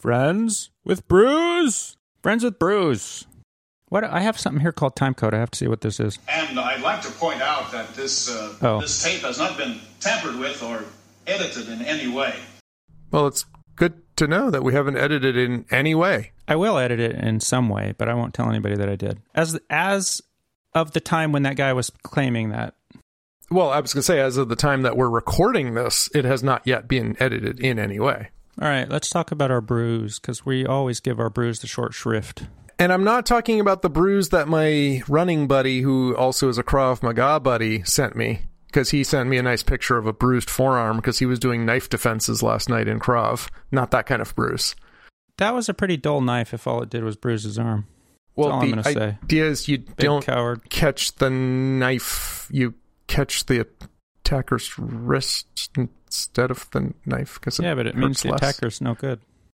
Friends with Brews. Friends with Brews. What? I have something here called Timecode. I have to see what this is. And I'd like to point out that this tape has not been tampered with or edited in any way. Well, it's good to know that we haven't edited in any way. I will edit it in some way, but I won't tell anybody that I did. As of the time when that guy was claiming that. Well, I was going to say, as of the time that we're recording this, it has not yet been edited in any way. All right, let's talk about our brews, because we always give our brews the short shrift. And I'm not talking about the brews that my running buddy, who also is a Krav Maga buddy, sent me. Because he sent me a nice picture of a bruised forearm because he was doing knife defenses last night in Krav. Not that kind of bruise. That was a pretty dull knife if all it did was bruise his arm. That's all I'm going to say. The idea is you don't catch the knife, you catch the attacker's wrist instead of the knife. Yeah, but it means the attacker's no good.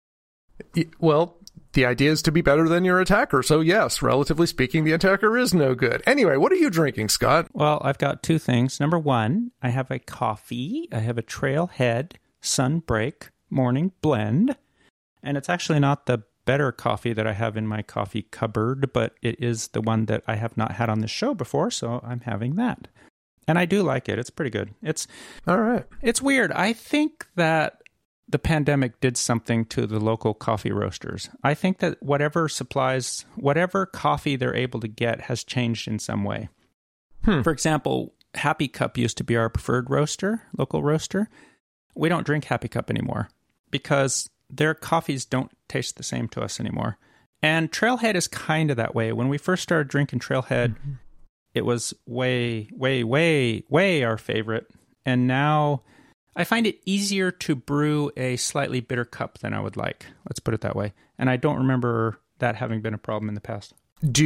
Well, the idea is to be better than your attacker. So yes, relatively speaking, the attacker is no good. Anyway, what are you drinking, Scott? Well, I've got two things. Number one, I have a coffee. I have a Trailhead Sunbreak Morning Blend. And it's actually not the better coffee that I have in my coffee cupboard, but it is the one that I have not had on the show before, so I'm having that. And I do like it. It's pretty good. It's all right. It's weird. I think that the pandemic did something to the local coffee roasters. I think that whatever coffee they're able to get has changed in some way. For example, Happy Cup used to be our preferred local roaster. We don't drink Happy Cup anymore because their coffees don't taste the same to us anymore. And Trailhead is kind of that way. When we first started drinking Trailhead, it was way, way, way, way our favorite. And now I find it easier to brew a slightly bitter cup than I would like. Let's put it that way. And I don't remember that having been a problem in the past. Do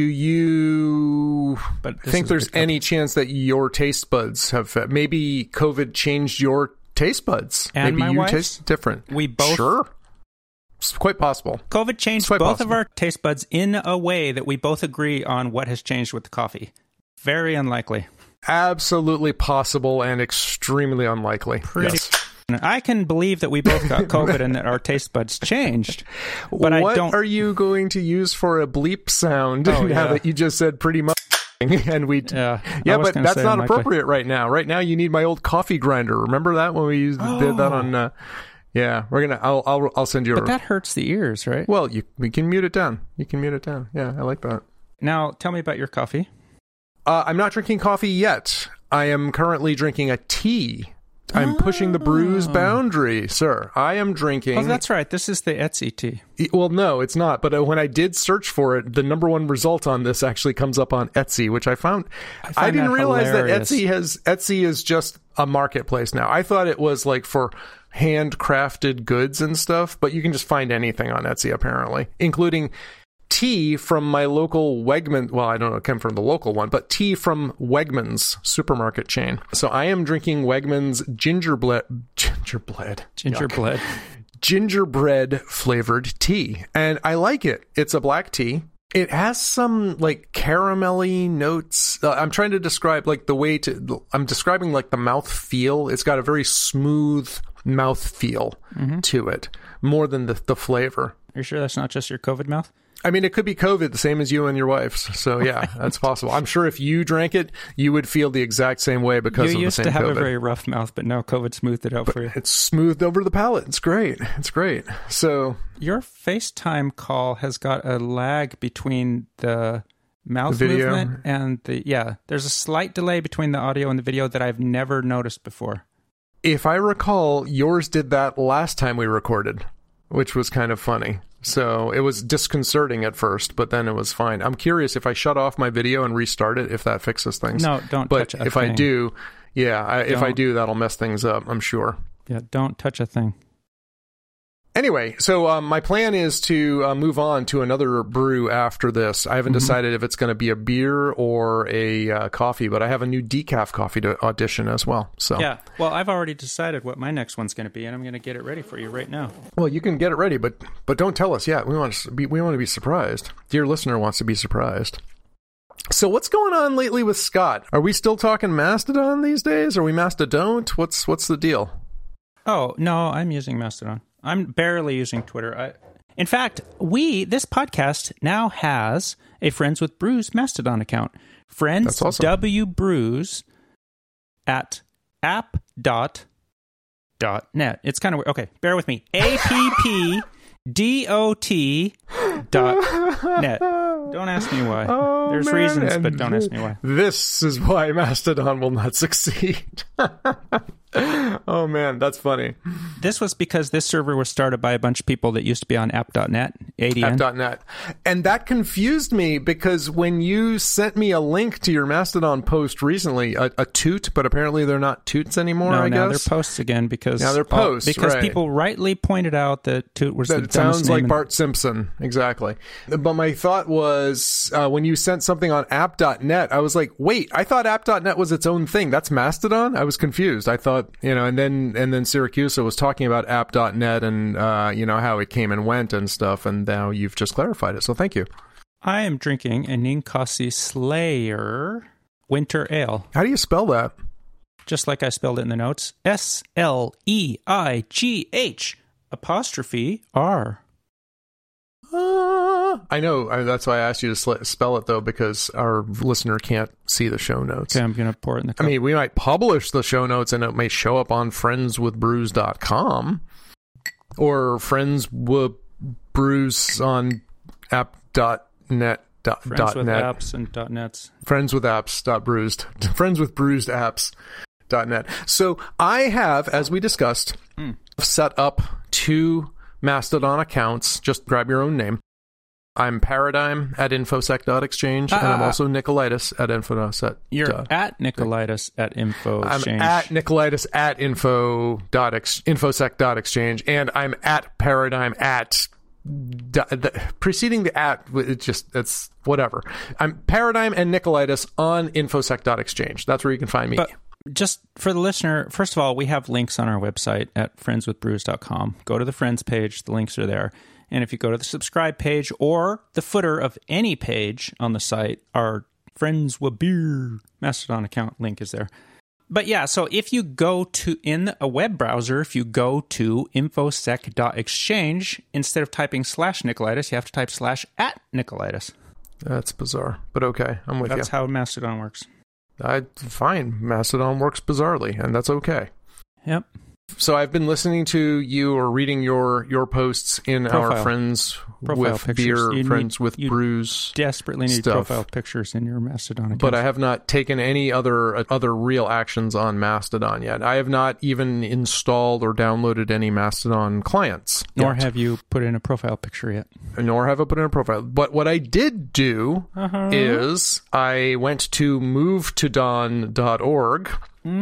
you think there's any chance that your taste buds have... Maybe COVID changed your taste buds? And maybe my you taste different. We both... Sure. It's quite possible. COVID changed both of our taste buds in a way that we both agree on what has changed with the coffee. Very unlikely. Absolutely possible and extremely unlikely. Yes. I can believe that we both got COVID and that our taste buds changed. But what are you going to use for a bleep sound now that you just said pretty much? And but that's not appropriate right now. Right now, you need my old coffee grinder. Remember that when we did that on? Yeah, we're gonna. I'll send you. But that hurts the ears, right? Well, we can mute it down. Yeah, I like that. Now, tell me about your coffee. I'm not drinking coffee yet. I am currently drinking a tea. I'm pushing the brews boundary, sir. I am drinking... Oh, that's right. This is the Etsy tea. Well, no, it's not. But when I did search for it, the number one result on this actually comes up on Etsy, which I found I didn't realize hilarious. That Etsy is just a marketplace now. I thought it was like for handcrafted goods and stuff, but you can just find anything on Etsy, apparently, including tea from my local Wegmans. Well, I don't know, it came from the local one, but tea from Wegmans supermarket chain. So I am drinking Wegmans gingerbread flavored tea, and I like it. It's a black tea. It has some like caramelly notes. I'm trying to describe I'm describing like the mouth feel. It's got a very smooth mouth feel to it, more than the flavor. Are you sure that's not just your COVID mouth? I mean, it could be COVID, the same as you and your wife's. So, yeah, that's possible. I'm sure if you drank it, you would feel the exact same way because of the same COVID. You used to have a very rough mouth, but no, COVID smoothed it out for you. It's smoothed over the palate. It's great. So your FaceTime call has got a lag between the mouth movement and there's a slight delay between the audio and the video that I've never noticed before. If I recall, yours did that last time we recorded, which was kind of funny. So it was disconcerting at first, but then it was fine. I'm curious if I shut off my video and restart it, if that fixes things. No, don't touch a thing. But if I do, if I do, that'll mess things up, I'm sure. Yeah, don't touch a thing. Anyway, so my plan is to move on to another brew after this. I haven't decided if it's going to be a beer or a coffee, but I have a new decaf coffee to audition as well. So yeah, well, I've already decided what my next one's going to be, and I'm going to get it ready for you right now. Well, you can get it ready, but don't tell us yet. We want to be surprised. Dear listener wants to be surprised. So what's going on lately with Scott? Are we still talking Mastodon these days? Are we Mastodont? What's the deal? Oh no, I'm using Mastodon. I'm barely using Twitter. In fact, this podcast now has a Friends with Brews Mastodon account. Friends awesome. W Brews at app.net. It's kind of weird. Okay, bear with me. APPDOT.net. Don't ask me why. There's reasons, but don't ask me why. This is why Mastodon will not succeed. Oh, man, that's funny. This was because this server was started by a bunch of people that used to be on app.net, ADN. App.net. And that confused me because when you sent me a link to your Mastodon post recently, a toot, but apparently they're not toots anymore, I guess. Now they're posts again because... Now they're posts, because right. people rightly pointed out that toot was the dumbest name. It sounds like Bart Simpson, exactly. But my thought was, when you sent something on app.net, I was like, wait, I thought app.net was its own thing. That's Mastodon? I was confused. I thought, and then Siracusa was talking about app.net and, how it came and went and stuff, and now you've just clarified it, so thank you. I am drinking a Ninkasi Slayer Winter Ale. How do you spell that? Just like I spelled it in the notes. SLEIGH''R. I know. That's why I asked you to spell it, though, because our listener can't see the show notes. Okay, I'm going to pour it in the cup. I mean, we might publish the show notes, and it may show up on friendswithbrews.com or friendswithbrews on app.net. Friends with apps and .nets. Friendswithapps.bruised. Friendswithbruisedapps.net. So I have, as we discussed, set up 2 Mastodon accounts. Just grab your own name. I'm Paradigm at infosec.exchange, and I'm also Nicolaitis at infosec. You're at Nicolaitis at infosec. I'm at Nicolaitis at infosec.exchange, and I'm at Paradigm at... preceding the at, it's whatever. I'm Paradigm and Nicolaitis on infosec.exchange. That's where you can find me. But just for the listener, first of all, we have links on our website at friendswithbrews.com. Go to the friends page. The links are there. And if you go to the subscribe page or the footer of any page on the site, our Friends with Beer Mastodon account link is there. But yeah, so if you go to, in a web browser, if you go to infosec.exchange, instead of typing /Nicolaitis, you have to type /@Nicolaitis. That's bizarre, but okay, I'm with you. That's how Mastodon works. Fine. Mastodon works bizarrely, and that's okay. Yep. So I've been listening to you or reading your posts in our Friends with Beer, Friends with Brews. Desperately need stuff. profile pictures in your Mastodon account. But I have not taken any other real actions on Mastodon yet. I have not even installed or downloaded any Mastodon clients. Nor have you put in a profile picture yet. Nor have I put in a profile. But what I did do is I went to movetodon.org.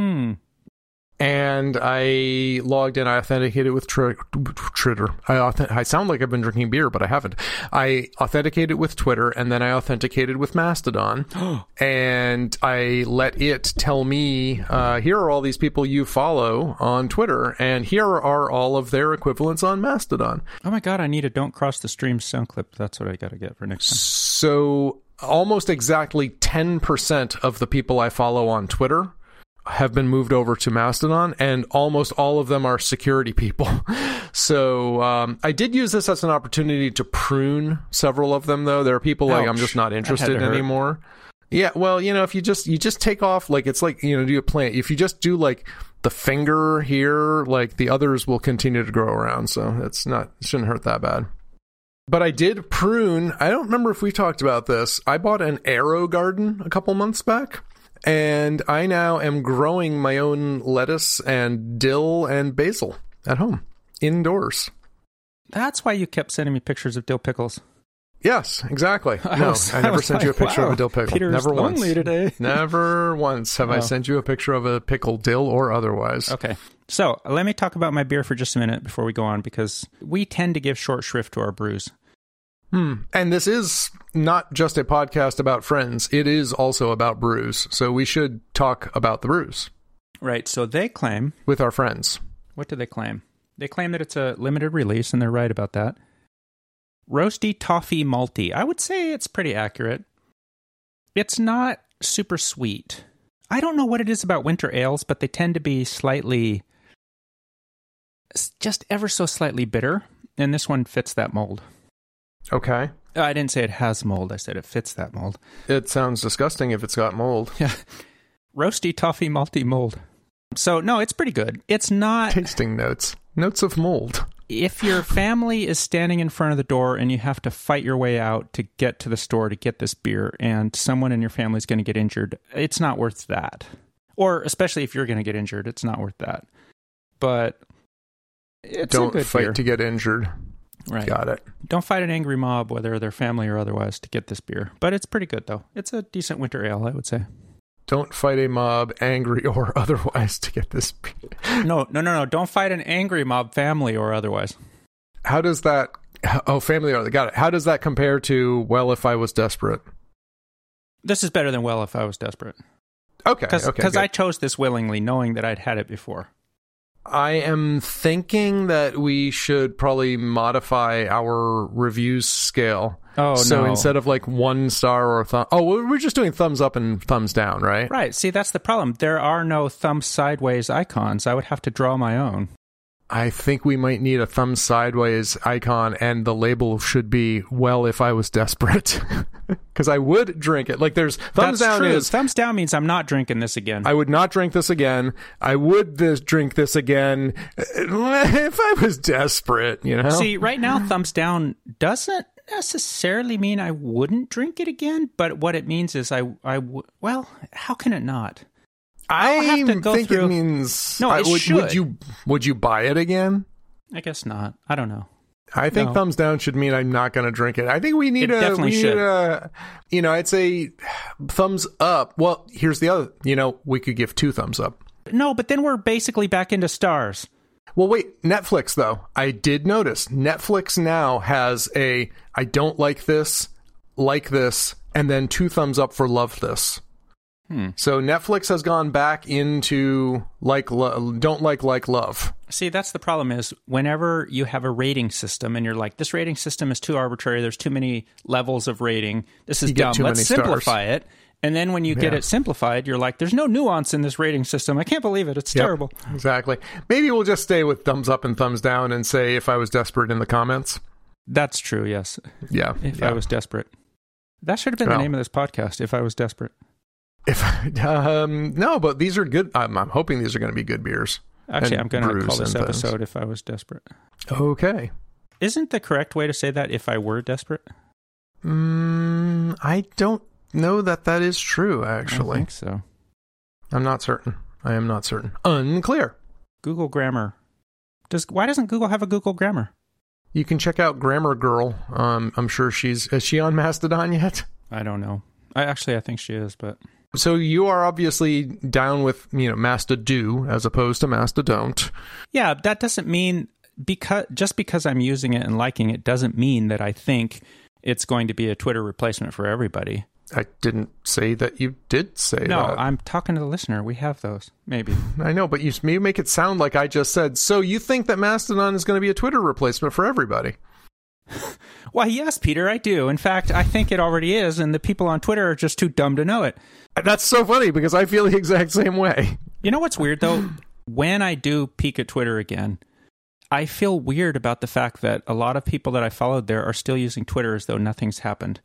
And I logged in. I authenticated with Twitter. I sound like I've been drinking beer, but I haven't. I authenticated with Twitter, and then I authenticated with Mastodon. And I let it tell me, here are all these people you follow on Twitter, and here are all of their equivalents on Mastodon. Oh my God, I need a Don't Cross the Stream sound clip. That's what I got to get for next time. So almost exactly 10% of the people I follow on Twitter have been moved over to Mastodon, and almost all of them are security people. So I did use this as an opportunity to prune several of them, though. There are people like I'm just not interested anymore. Yeah, well, if you just take off, like it's like, do a plant. If you just do like the finger here, like the others will continue to grow around. So it shouldn't hurt that bad. But I did prune. I don't remember if we talked about this. I bought an Aero garden a couple months back. And I now am growing my own lettuce and dill and basil at home, indoors. That's why you kept sending me pictures of dill pickles. Yes, exactly. I never sent you a picture of a dill pickle. Peter's never once. lonely today. Never once have I sent you a picture of a pickle, dill or otherwise. Okay. So let me talk about my beer for just a minute before we go on, because we tend to give short shrift to our brews. And this is not just a podcast about friends. It is also about brews. So we should talk about the brews. Right. So they claim... with our friends. What do they claim? They claim that it's a limited release, and they're right about that. Roasty Toffee Malty. I would say it's pretty accurate. It's not super sweet. I don't know what it is about winter ales, but they tend to be slightly... just ever so slightly bitter. And this one fits that mold. Okay. I didn't say it has mold. I said it fits that mold. It sounds disgusting if it's got mold. Yeah. Roasty toffee malty mold. So, no, it's pretty good. It's not... Tasting notes. Notes of mold. If your family is standing in front of the door and you have to fight your way out to get to the store to get this beer and someone in your family is going to get injured, it's not worth that. Or especially if you're going to get injured, it's not worth that. But it's Don't a good fight beer. to get injured. Right. Got it. Don't fight an angry mob, whether they're family or otherwise, to get this beer. But it's pretty good, though. It's a decent winter ale, I would say. Don't fight a mob, angry or otherwise, to get this beer. No. Don't fight an angry mob, family or otherwise. How does that... Oh, family or... Got it. How does that compare to, well, if I was desperate? This is better than well if I was desperate. Okay. Because I chose this willingly, knowing that I'd had it before. I am thinking that we should probably modify our reviews scale. Oh, so no. instead of like 1 star or thumb... Oh, we're just doing thumbs up and thumbs down, right? Right. See, that's the problem. There are no thumb sideways icons. I would have to draw my own. I think we might need a thumb sideways icon, and the label should be, well, if I was desperate. Because I would drink it. Like, there's thumbs That's down true. is... Thumbs down means I'm not drinking this again. I would not drink this again. I would drink this again if I was desperate, you know? See, right now, thumbs down doesn't necessarily mean I wouldn't drink it again, but what it means is well, how can it not? I think through... it means... No, it should. Would you buy it again? I guess not. I don't know. I think thumbs down should mean I'm not going to drink it. I think we need I'd say thumbs up. Well, here's the other, we could give 2 thumbs up. No, but then we're basically back into stars. Well, wait, Netflix, though. I did notice Netflix now has a I don't like this, and then 2 thumbs up for love this. So Netflix has gone back into don't like love. See, that's the problem is whenever you have a rating system and you're like, this rating system is too arbitrary, there's too many levels of rating, this is dumb, let's simplify it. And then when you get it simplified, you're like, there's no nuance in this rating system. I can't believe it. It's terrible. Exactly. Maybe we'll just stay with thumbs up and thumbs down and say if I was desperate in the comments. That's true, yes. Yeah. If I was desperate. That should have been the name of this podcast, If I Was Desperate. No, but these are good. I'm hoping these are going to be good beers. Actually, I'm going to call this episode If I Was Desperate. Okay. Isn't the correct way to say that if I were desperate? I don't know that is true, actually. I think so. I'm not certain. I am not certain. Unclear. Google Grammar. Why doesn't Google have a Google Grammar? You can check out Grammar Girl. I'm sure is she on Mastodon yet? I don't know. I think she is, but... So you are obviously down with, Mastodon as opposed to Mastodont. Yeah, that doesn't mean... just because I'm using it and liking it doesn't mean that I think it's going to be a Twitter replacement for everybody. I didn't say that you did say that. No, I'm talking to the listener. We have those, maybe. I know, but you make it sound like I just said, so you think that Mastodon is going to be a Twitter replacement for everybody? Why, yes, Peter, I do. In fact, I think it already is, and the people on Twitter are just too dumb to know it. That's so funny, because I feel the exact same way. You know what's weird, though? When I do peek at Twitter again, I feel weird about the fact that a lot of people that I followed there are still using Twitter as though nothing's happened.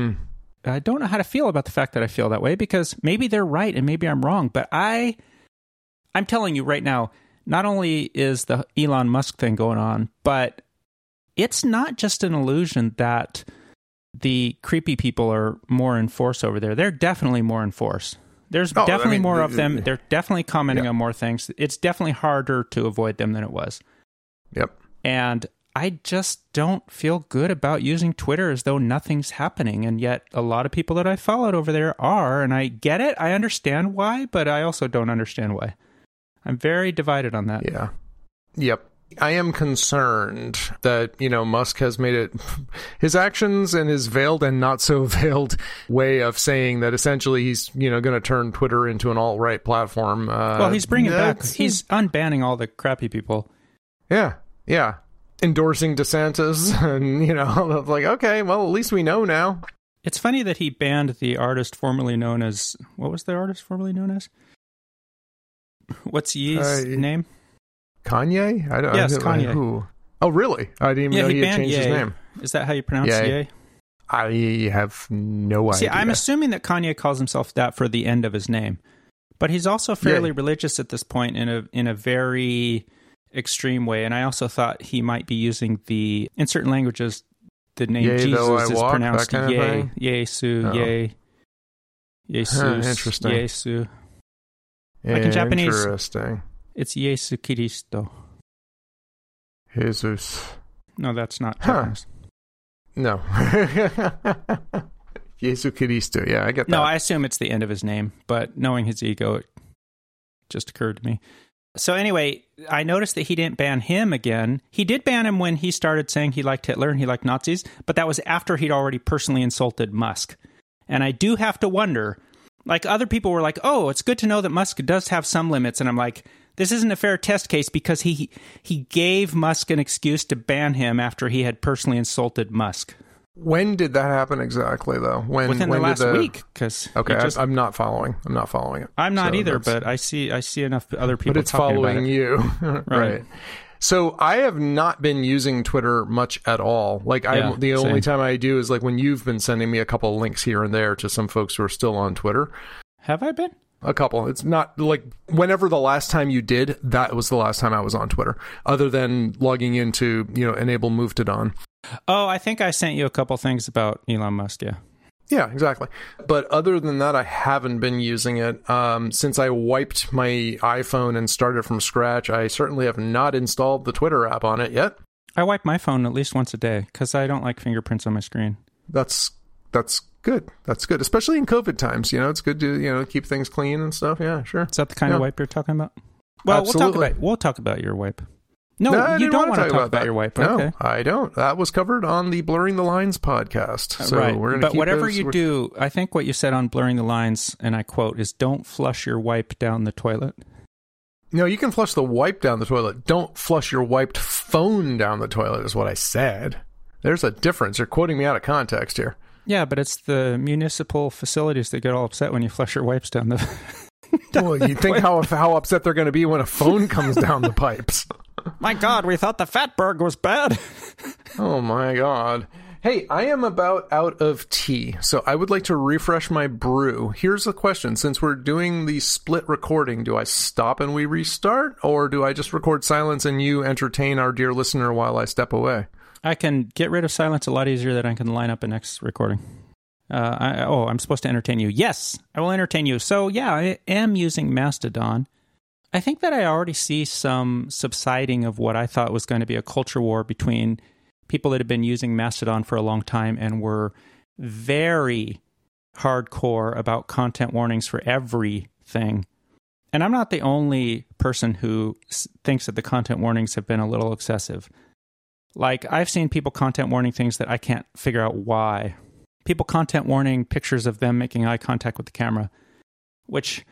I don't know how to feel about the fact that I feel that way, because maybe they're right and maybe I'm wrong, but I'm telling you right now, not only is the Elon Musk thing going on, but it's not just an illusion that the creepy people are more in force over there. They're definitely more in force. There's definitely more of them. They're definitely commenting on more things. It's definitely harder to avoid them than it was. Yep. And I just don't feel good about using Twitter as though nothing's happening. And yet a lot of people that I followed over there are, and I get it. I understand why, but I also don't understand why. I'm very divided on that. Yeah. Yep. I am concerned that, Musk has made it his actions and his veiled and not so veiled way of saying that essentially he's, going to turn Twitter into an alt-right platform. Well, he's bringing back, he's unbanning all the crappy people. Yeah. Yeah. Endorsing DeSantis and, like, okay, well, at least we know now. It's funny that he banned the artist formerly known as, what was the artist formerly known as? What's Ye's name? Kanye? Yes, Kanye. Who? Oh, really? I didn't even know he had changed his name. Is that how you pronounce Ye? I have no idea. See, I'm assuming that Kanye calls himself that for the end of his name. But he's also fairly religious at this point in a very extreme way. And I also thought he might be using in certain languages, the name Jesus is pronounced Ye. Yesu, Ye. Jesus. Interesting. Yesu. Like in Japanese, interesting. It's Yesu Kiristo. Jesus. No, that's not Japanese. No. Yesu Kiristo. Yeah, I get that. No, I assume it's the end of his name, but knowing his ego, it just occurred to me. So anyway, I noticed that he didn't ban him again. He did ban him when he started saying he liked Hitler and he liked Nazis, but that was after he'd already personally insulted Musk. And I do have to wonder, like other people were like, oh, it's good to know that Musk does have some limits. And I'm like, this isn't a fair test case because he gave Musk an excuse to ban him after he had personally insulted Musk. When did that happen exactly, though? Within the last week. Okay, I'm not following. I'm not following it. I'm not either, but I see enough other people. But it's talking following about it. you, right? So I have not been using Twitter much at all. Like the only time I do is like when you've been sending me a couple of links here and there to some folks who are still on Twitter. Have I been? A couple. It's not like whenever the last time you did, that was the last time I was on Twitter, other than logging into, enable move to Don. Oh, I think I sent you a couple things about Elon Musk, yeah. Yeah, exactly. But other than that, I haven't been using it. Since I wiped my iPhone and started from scratch, I certainly have not installed the Twitter app on it yet. I wipe my phone at least once a day because I don't like fingerprints on my screen. That's good. That's good, especially in COVID times. It's good to keep things clean and stuff. Yeah, sure. Is that the kind of wipe you're talking about? Well, absolutely. We'll talk about your wipe. No, you don't want to talk about your wipe. Okay. No, I don't. That was covered on the Blurring the Lines podcast. So right. We're going to But whatever you do, I think what you said on Blurring the Lines, and I quote, is don't flush your wipe down the toilet. No, you can flush the wipe down the toilet. Don't flush your wiped phone down the toilet is what I said. There's a difference. You're quoting me out of context here. Yeah, but it's the municipal facilities that get all upset when you flush your wipes down the Well, you think how upset they're going to be when a phone comes down the pipes. My God, we thought the Fatberg was bad. Oh, my God. Hey, I am about out of tea, so I would like to refresh my brew. Here's the question. Since we're doing the split recording, do I stop and we restart, or do I just record silence and you entertain our dear listener while I step away? I can get rid of silence a lot easier than I can line up a next recording. I'm supposed to entertain you. Yes, I will entertain you. So, yeah, I am using Mastodon. I think that I already see some subsiding of what I thought was going to be a culture war between people that have been using Mastodon for a long time and were very hardcore about content warnings for everything. And I'm not the only person who thinks that the content warnings have been a little excessive. Like, I've seen people content warning things that I can't figure out why. People content warning pictures of them making eye contact with the camera, which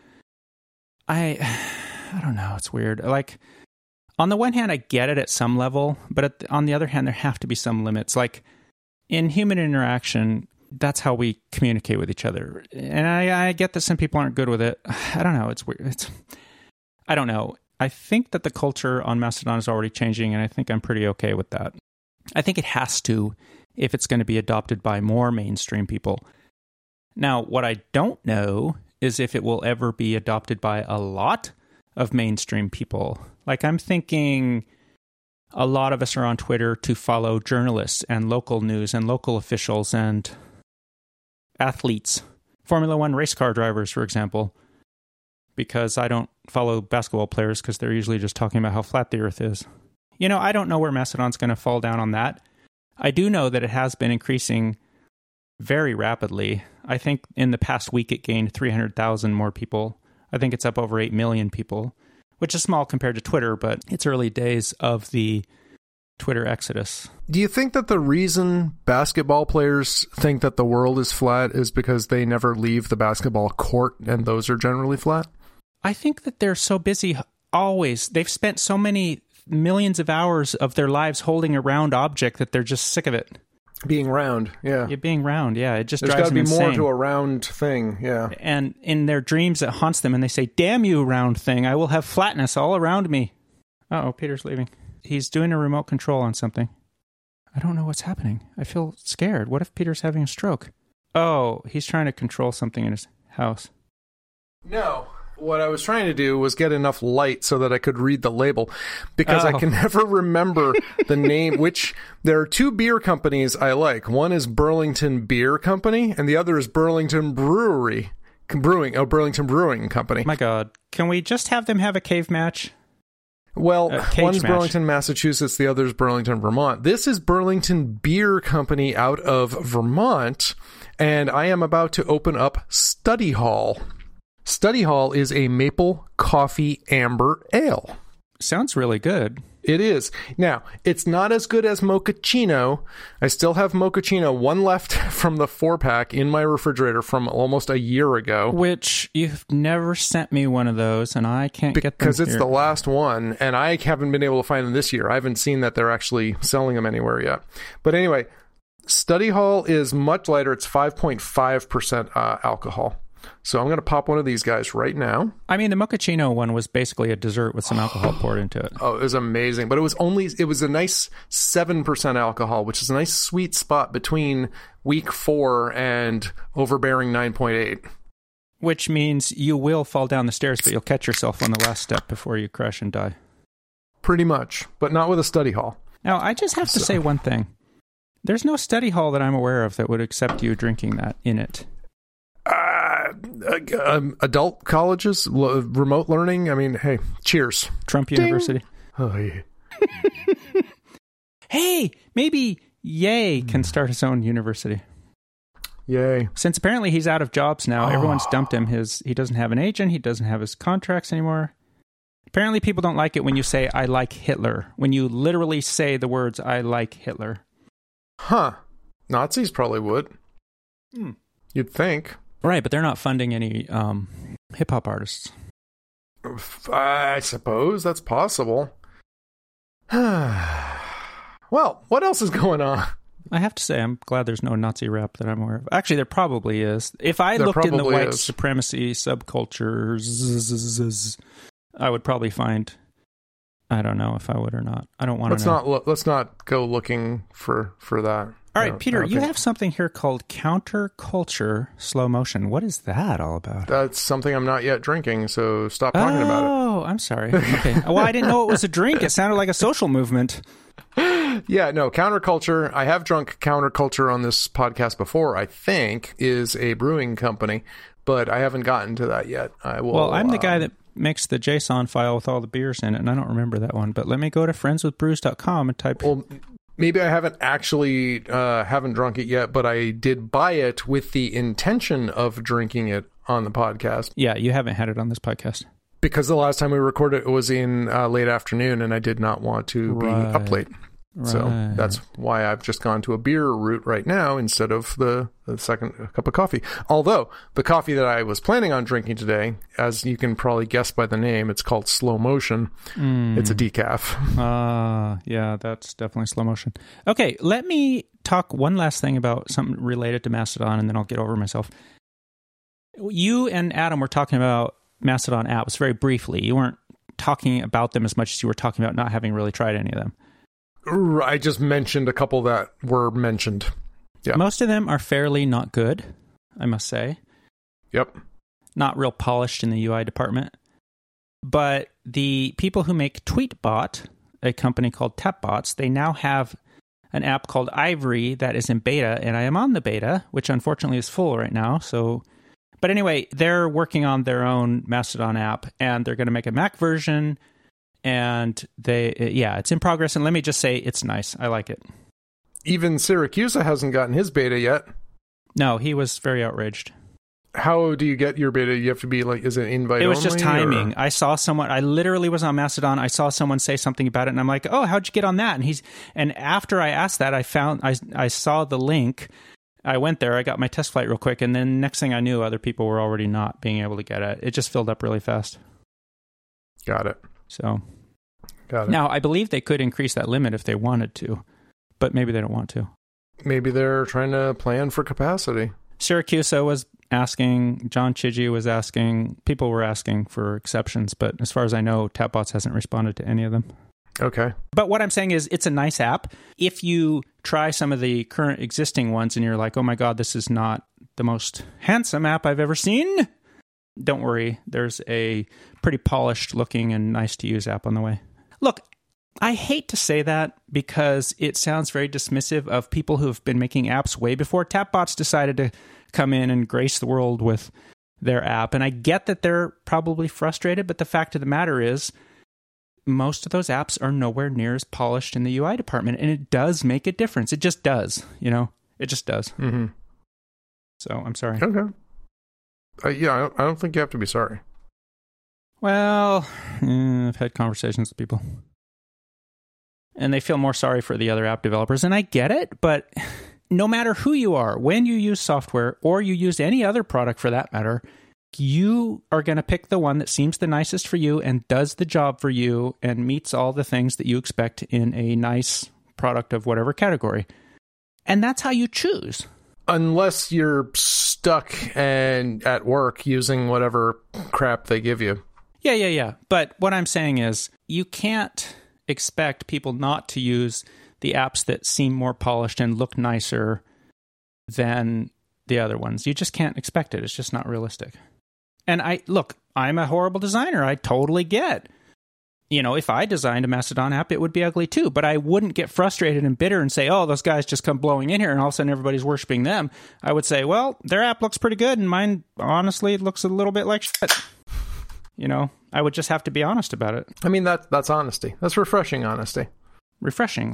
I don't know. It's weird. Like, on the one hand, I get it at some level, but on the other hand, there have to be some limits. Like, in human interaction, that's how we communicate with each other. And I get that some people aren't good with it. I don't know. It's weird. I don't know. I think that the culture on Mastodon is already changing, and I think I'm pretty okay with that. I think it has to if it's going to be adopted by more mainstream people. Now, what I don't know is if it will ever be adopted by a lot of mainstream people. Like, I'm thinking a lot of us are on Twitter to follow journalists and local news and local officials and athletes. Formula One race car drivers, for example. Because I don't follow basketball players because they're usually just talking about how flat the earth is. I don't know where Mastodon's going to fall down on that. I do know that it has been increasing very rapidly. I think in the past week it gained 300,000 more people. I think it's up over 8 million people, which is small compared to Twitter, but it's early days of the Twitter exodus. Do you think that the reason basketball players think that the world is flat is because they never leave the basketball court and those are generally flat? I think that they're so busy always. They've spent so many millions of hours of their lives holding a round object that they're just sick of it. Being round, yeah. Being round, yeah. It just drives them insane. There's got to be more to a round thing, yeah. And in their dreams, it haunts them, and they say, "Damn you, round thing! I will have flatness all around me." Uh-oh, Peter's leaving. He's doing a remote control on something. I don't know what's happening. I feel scared. What if Peter's having a stroke? Oh, he's trying to control something in his house. No. What I was trying to do was get enough light so that I could read the label, because I can never remember the name, which there are two beer companies I like. One is Burlington Beer Company, and the other is Burlington Brewing Company. My God. Can we just have them have a cave match? Well, one's Burlington, Massachusetts, the other's Burlington, Vermont. This is Burlington Beer Company out of Vermont, and I am about to open up Study Hall. Study Hall is a maple coffee amber ale. Sounds really good. It is. Now, it's not as good as Mochaccino. I still have Mochaccino, one left from the 4-pack in my refrigerator from almost a year ago. Which you've never sent me one of those, and I can't get them because it's the last one, and I haven't been able to find them this year. I haven't seen that they're actually selling them anywhere yet. But anyway, Study Hall is much lighter. It's 5.5% alcohol. So I'm going to pop one of these guys right now. I mean, the Mochaccino one was basically a dessert with some alcohol poured into it. Oh, it was amazing. But it was a nice 7% alcohol, which is a nice sweet spot between weak 4 and overbearing 9.8. Which means you will fall down the stairs, but you'll catch yourself on the last step before you crash and die. Pretty much, but not with a study hall. Now, I just have to say one thing. There's no study hall that I'm aware of that would accept you drinking that in it. Adult colleges, remote learning. I mean, hey, cheers. Trump Ding. University. Oh, yeah. Hey, maybe Ye can start his own university. Yay. Since apparently he's out of jobs now, everyone's dumped him. He doesn't have an agent. He doesn't have his contracts anymore. Apparently people don't like it when you say, I like Hitler. When you literally say the words, I like Hitler. Huh. Nazis probably would. You'd think. Right, but they're not funding any hip-hop artists. I suppose that's possible. Well, what else is going on? I have to say, I'm glad there's no Nazi rap that I'm aware of. Actually, there probably is. If I looked in the white supremacy subcultures, I would probably find... I don't know if I would or not. I don't want to know. Let's not go looking for that. All right, Peter, you have something here called Counterculture Slow Motion. What is that all about? That's something I'm not yet drinking, so stop talking about it. Oh, I'm sorry. Okay. Well, I didn't know it was a drink. It sounded like a social movement. Yeah, no, Counterculture. I have drunk Counterculture on this podcast before, I think, is a brewing company, but I haven't gotten to that yet. Well, I'm the guy that makes the JSON file with all the beers in it, and I don't remember that one, but let me go to friendswithbrews.com and type... Well, maybe I haven't actually haven't drunk it yet, but I did buy it with the intention of drinking it on the podcast. Yeah, you haven't had it on this podcast. Because the last time we recorded it was in late afternoon, and I did not want to be up late. Right. So that's why I've just gone to a beer route right now instead of the second cup of coffee. Although the coffee that I was planning on drinking today, as you can probably guess by the name, it's called Slow Motion. It's a decaf. Yeah, that's definitely Slow Motion. Okay, let me talk one last thing about something related to Mastodon, and then I'll get over myself. You and Adam were talking about Mastodon apps very briefly. You weren't talking about them as much as you were talking about not having really tried any of them. I just mentioned a couple that were mentioned. Yeah. Most of them are fairly not good, I must say. Yep. Not real polished in the UI department. But the people who make Tweetbot, a company called Tapbots, they now have an app called Ivory that is in beta, and I am on the beta, which unfortunately is full right now. But anyway, they're working on their own Mastodon app, and they're going to make a Mac version. And it's in progress. And let me just say, it's nice. I like it. Even Syracuse hasn't gotten his beta yet. No, he was very outraged. How do you get your beta? You have to be like, is it invite only? It was just timing. I saw someone, I literally was on Mastodon. I saw someone say something about it, and I'm like, oh, how'd you get on that? And after I asked that, I saw the link. I went there, I got my test flight real quick, and then next thing I knew, other people were already not being able to get it. It just filled up really fast. Got it. So, got it. Now, I believe they could increase that limit if they wanted to, but maybe they don't want to. Maybe they're trying to plan for capacity. Syracuse was asking, John Chigi was asking, people were asking for exceptions, but as far as I know, Tapbots hasn't responded to any of them. Okay. But what I'm saying is it's a nice app. If you try some of the current existing ones and you're like, oh my God, this is not the most handsome app I've ever seen, don't worry. There's a pretty polished looking and nice to use app on the way. Look, I hate to say that because it sounds very dismissive of people who have been making apps way before Tapbots decided to come in and grace the world with their app. And I get that they're probably frustrated, but the fact of the matter is most of those apps are nowhere near as polished in the UI department, and it does make a difference. It just does, It just does. Mm-hmm. So I'm sorry. Okay. Yeah, I don't think you have to be sorry. Well, I've had conversations with people, and they feel more sorry for the other app developers, and I get it, but no matter who you are, when you use software, or you use any other product for that matter, you are going to pick the one that seems the nicest for you and does the job for you and meets all the things that you expect in a nice product of whatever category. And that's how you choose. Unless you're stuck and at work using whatever crap they give you. Yeah. But what I'm saying is you can't expect people not to use the apps that seem more polished and look nicer than the other ones. You just can't expect it. It's just not realistic. And I'm a horrible designer. I totally get. If I designed a Mastodon app, it would be ugly too. But I wouldn't get frustrated and bitter and say, oh, those guys just come blowing in here and all of a sudden everybody's worshiping them. I would say, well, their app looks pretty good and mine, honestly, looks a little bit like shit. I would just have to be honest about it. I mean, that's honesty. That's refreshing honesty. Refreshing.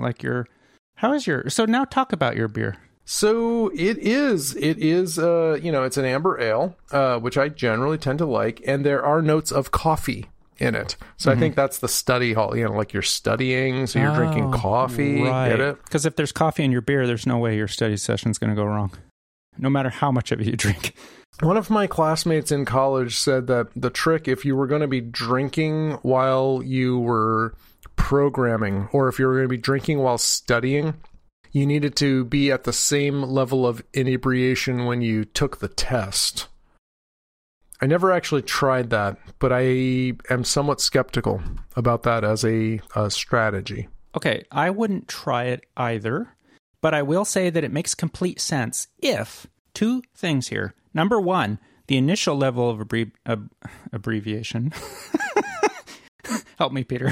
So now talk about your beer. So it is, it's an amber ale, which I generally tend to like, and there are notes of coffee in it. So I think that's the study hall, like you're studying, so you're drinking coffee. Right. Get it? Because if there's coffee in your beer, there's no way your study session's going to go wrong, no matter how much of it you drink. One of my classmates in college said that the trick, if you were going to be drinking while you were programming, or if you were going to be drinking while studying, you needed to be at the same level of inebriation when you took the test. I never actually tried that, but I am somewhat skeptical about that as a strategy. Okay, I wouldn't try it either, but I will say that it makes complete sense if two things here. Number one, the initial level of abbreviation. Help me, Peter.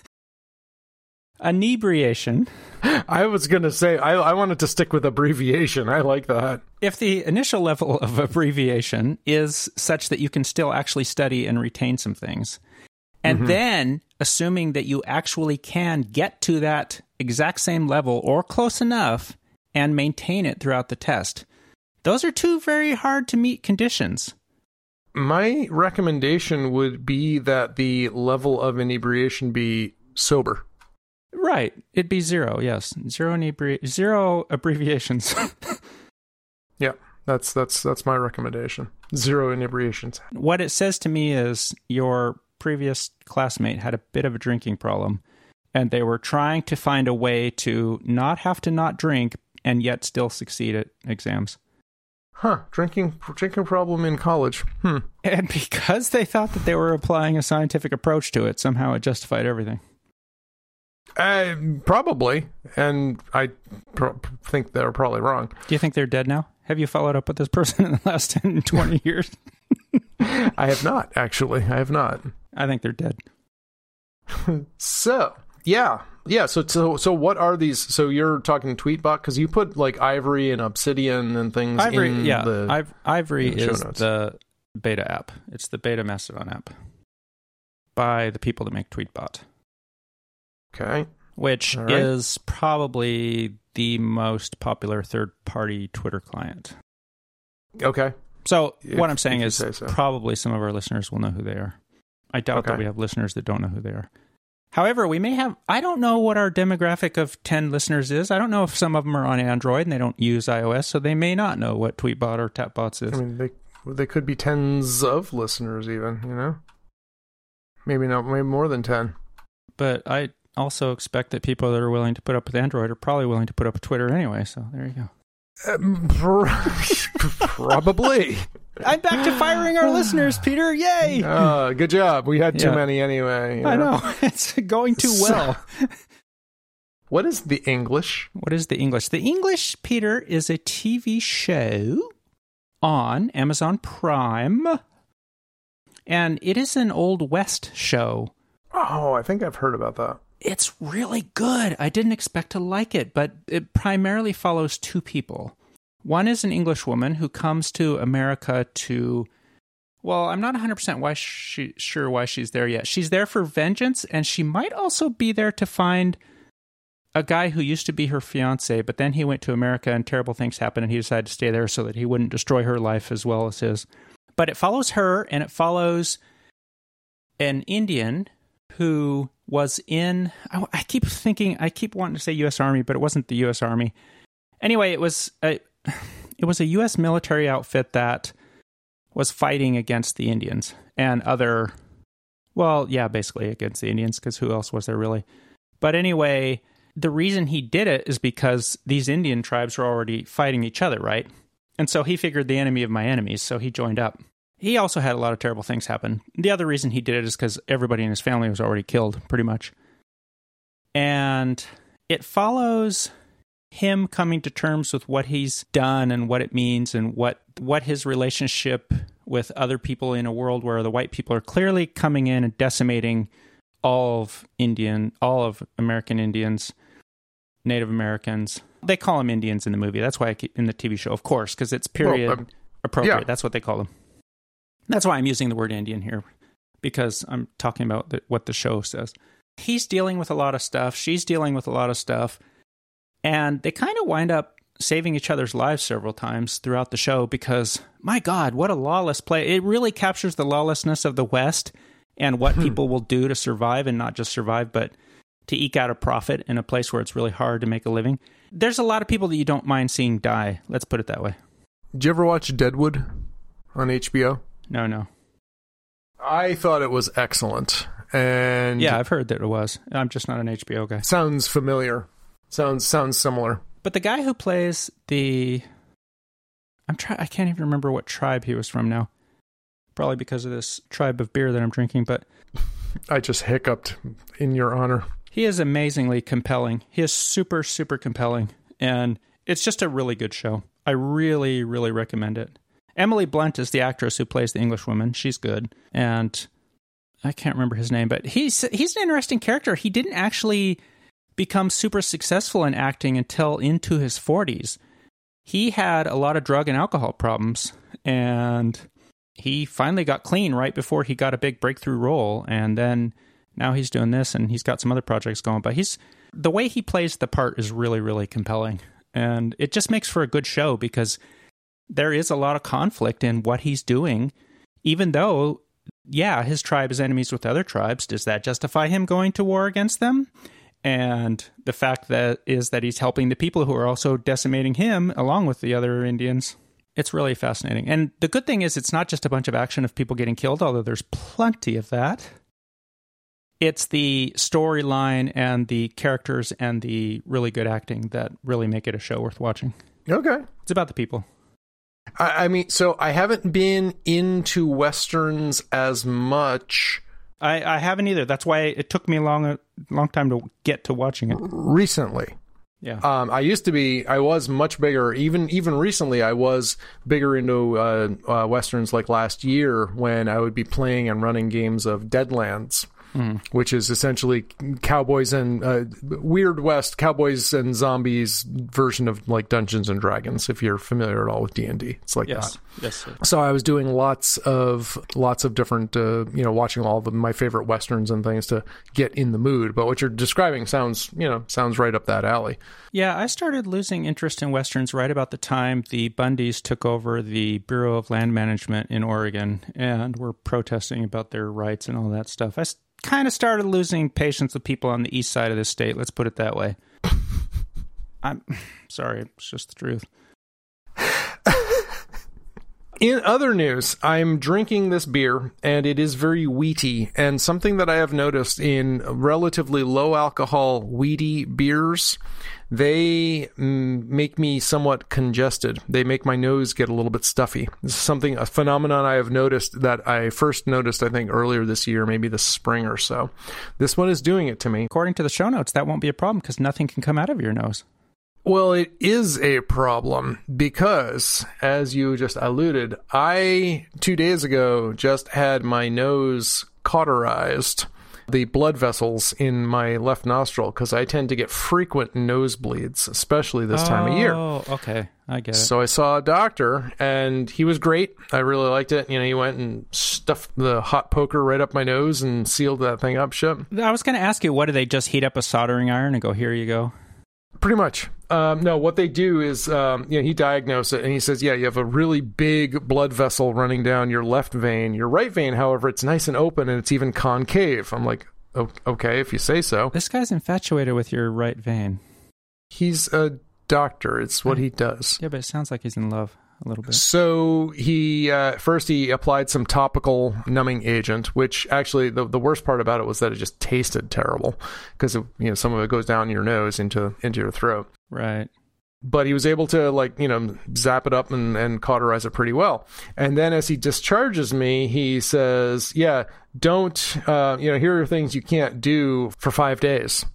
Inebriation. I was going to say, I wanted to stick with abbreviation. I like that. If the initial level of abbreviation is such that you can still actually study and retain some things, and then assuming that you actually can get to that exact same level or close enough and maintain it throughout the test, those are two very hard to meet conditions. My recommendation would be that the level of inebriation be sober. Right. It'd be 0, yes. Zero abbreviations. Yeah, that's my recommendation. 0 inebriations. What it says to me is your previous classmate had a bit of a drinking problem, and they were trying to find a way to not have to not drink and yet still succeed at exams. Huh, drinking problem in college. And because they thought that they were applying a scientific approach to it, somehow it justified everything. Probably, and I think they're probably wrong. Do you think they're dead now? Have you followed up with this person in the last 10, 20 years? I have not, actually. I have not. I think they're dead. So, yeah. So what are these? So you're talking Tweetbot, because you put like Ivory and Obsidian and things Ivory, in the Ivory in the is show notes. the beta app. It's the beta Mastodon app by the people that make Tweetbot. Okay. Which is probably the most popular third-party Twitter client. Okay. So what I'm saying is probably some of our listeners will know who they are. I doubt that we have listeners that don't know who they are. However, we may have... I don't know what our demographic of 10 listeners is. I don't know if some of them are on Android and they don't use iOS, so they may not know what Tweetbot or Tapbots is. I mean, they could be tens of listeners even, Maybe more than 10. But I also expect that people that are willing to put up with Android are probably willing to put up with Twitter anyway, so there you go. Probably. I'm back to firing our listeners, Peter. Yay! Good job. We had too many anyway. I know. It's going too well. What is the English? What is the English? The English, Peter, is a TV show on Amazon Prime. And it is an Old West show. Oh, I think I've heard about that. It's really good. I didn't expect to like it, but it primarily follows two people. One is an English woman who comes to America to, well, I'm not 100% sure why she's there yet. She's there for vengeance, and she might also be there to find a guy who used to be her fiancé, but then he went to America and terrible things happened, and he decided to stay there so that he wouldn't destroy her life as well as his. But it follows her, and it follows an Indian who was in, I keep wanting to say U.S. Army, but it wasn't the U.S. Army. Anyway, it was a U.S. military outfit that was fighting against the Indians and basically against the Indians, because who else was there really? But anyway, the reason he did it is because these Indian tribes were already fighting each other, right? And so he figured the enemy of my enemies, so he joined up. He also had a lot of terrible things happen. The other reason he did it is because everybody in his family was already killed, pretty much. And it follows him coming to terms with what he's done and what it means and what his relationship with other people in a world where the white people are clearly coming in and decimating all of American Indians, Native Americans. They call them Indians in the movie. That's why in the TV show, of course, because it's period appropriate. Yeah. That's what they call them. That's why I'm using the word Indian here, because I'm talking about what the show says. He's dealing with a lot of stuff. She's dealing with a lot of stuff. And they kind of wind up saving each other's lives several times throughout the show because, my God, what a lawless place. It really captures the lawlessness of the West and what people will do to survive, and not just survive, but to eke out a profit in a place where it's really hard to make a living. There's a lot of people that you don't mind seeing die. Let's put it that way. Did you ever watch Deadwood on HBO? No. I thought it was excellent. And yeah, I've heard that it was. I'm just not an HBO guy. Sounds familiar. Sounds similar. But the guy who plays I can't even remember what tribe he was from now. Probably because of this tribe of beer that I'm drinking, but I just hiccuped in your honor. He is amazingly compelling. He is super, super compelling. And it's just a really good show. I really, really recommend it. Emily Blunt is the actress who plays the English woman. She's good. And I can't remember his name, but he's an interesting character. He didn't actually become super successful in acting until into his 40s. He had a lot of drug and alcohol problems, and he finally got clean right before he got a big breakthrough role, and then now he's doing this, and he's got some other projects going. But the way he plays the part is really, really compelling, and it just makes for a good show because there is a lot of conflict in what he's doing, even though, yeah, his tribe is enemies with other tribes. Does that justify him going to war against them? And the fact that he's helping the people who are also decimating him along with the other Indians. It's really fascinating. And the good thing is it's not just a bunch of action of people getting killed, although there's plenty of that. It's the storyline and the characters and the really good acting that really make it a show worth watching. Okay. It's about the people. I mean, so I haven't been into Westerns as much. I haven't either. That's why it took me a long time to get to watching it. Recently. Yeah. I was much bigger. Even recently, I was bigger into Westerns like last year when I would be playing and running games of Deadlands. Which is essentially cowboys and Weird West cowboys and zombies version of like Dungeons and Dragons. If you're familiar at all with D&D, it's like that. Yes, sir. So I was doing lots of different, watching all of my favorite Westerns and things to get in the mood. But what you're describing sounds right up that alley. Yeah, I started losing interest in Westerns right about the time the Bundys took over the Bureau of Land Management in Oregon and were protesting about their rights and all that stuff. I kind of started losing patience with people on the east side of the state. Let's put it that way. I'm sorry. It's just the truth. In other news, I'm drinking this beer, and it is very wheaty. And something that I have noticed in relatively low alcohol wheaty beers, they make me somewhat congested. They make my nose get a little bit stuffy. This is a phenomenon I have noticed that I first noticed, I think, earlier this year, maybe this spring or so. This one is doing it to me. According to the show notes, that won't be a problem because nothing can come out of your nose. Well, it is a problem because, as you just alluded, I, 2 days ago, just had my nose cauterized, the blood vessels in my left nostril, because I tend to get frequent nosebleeds, especially this time of year. Oh, okay. I get it. So I saw a doctor, and he was great. I really liked it. He went and stuffed the hot poker right up my nose and sealed that thing up shut. I was going to ask you, what do they just heat up a soldering iron and go, here you go? Pretty much. No, what they do is, he diagnosed it, and he says, you have a really big blood vessel running down your left vein. Your right vein, however, it's nice and open, and it's even concave. I'm like, okay, if you say so. This guy's infatuated with your right vein. He's a doctor. It's what he does. Yeah, but it sounds like he's in love a little bit. So he first applied some topical numbing agent, which actually the worst part about it was that it just tasted terrible because some of it goes down your nose into your throat. Right. But he was able to zap it up and cauterize it pretty well. And then as he discharges me, he says, don't, here are things you can't do for 5 days.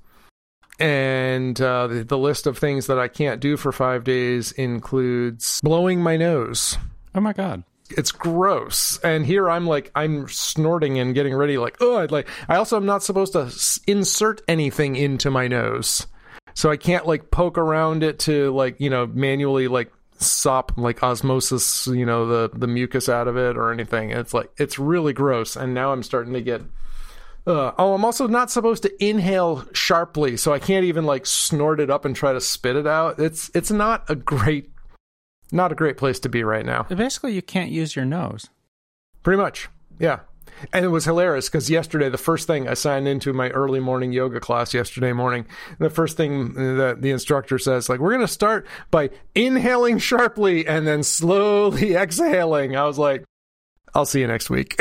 And the list of things that I can't do for 5 days includes blowing my nose. Oh, my God. It's gross. And here I'm snorting and getting ready I also am not supposed to insert anything into my nose. So I can't poke around it to manually sop osmosis, the mucus out of it or anything. It's really gross. And now I'm starting to get... I'm also not supposed to inhale sharply, so I can't even snort it up and try to spit it out. It's not a great place to be right now. Basically, you can't use your nose. Pretty much, yeah. And it was hilarious because yesterday, the first thing I signed into my early morning yoga class yesterday morning, the first thing that the instructor says, we're going to start by inhaling sharply and then slowly exhaling. I was like, I'll see you next week.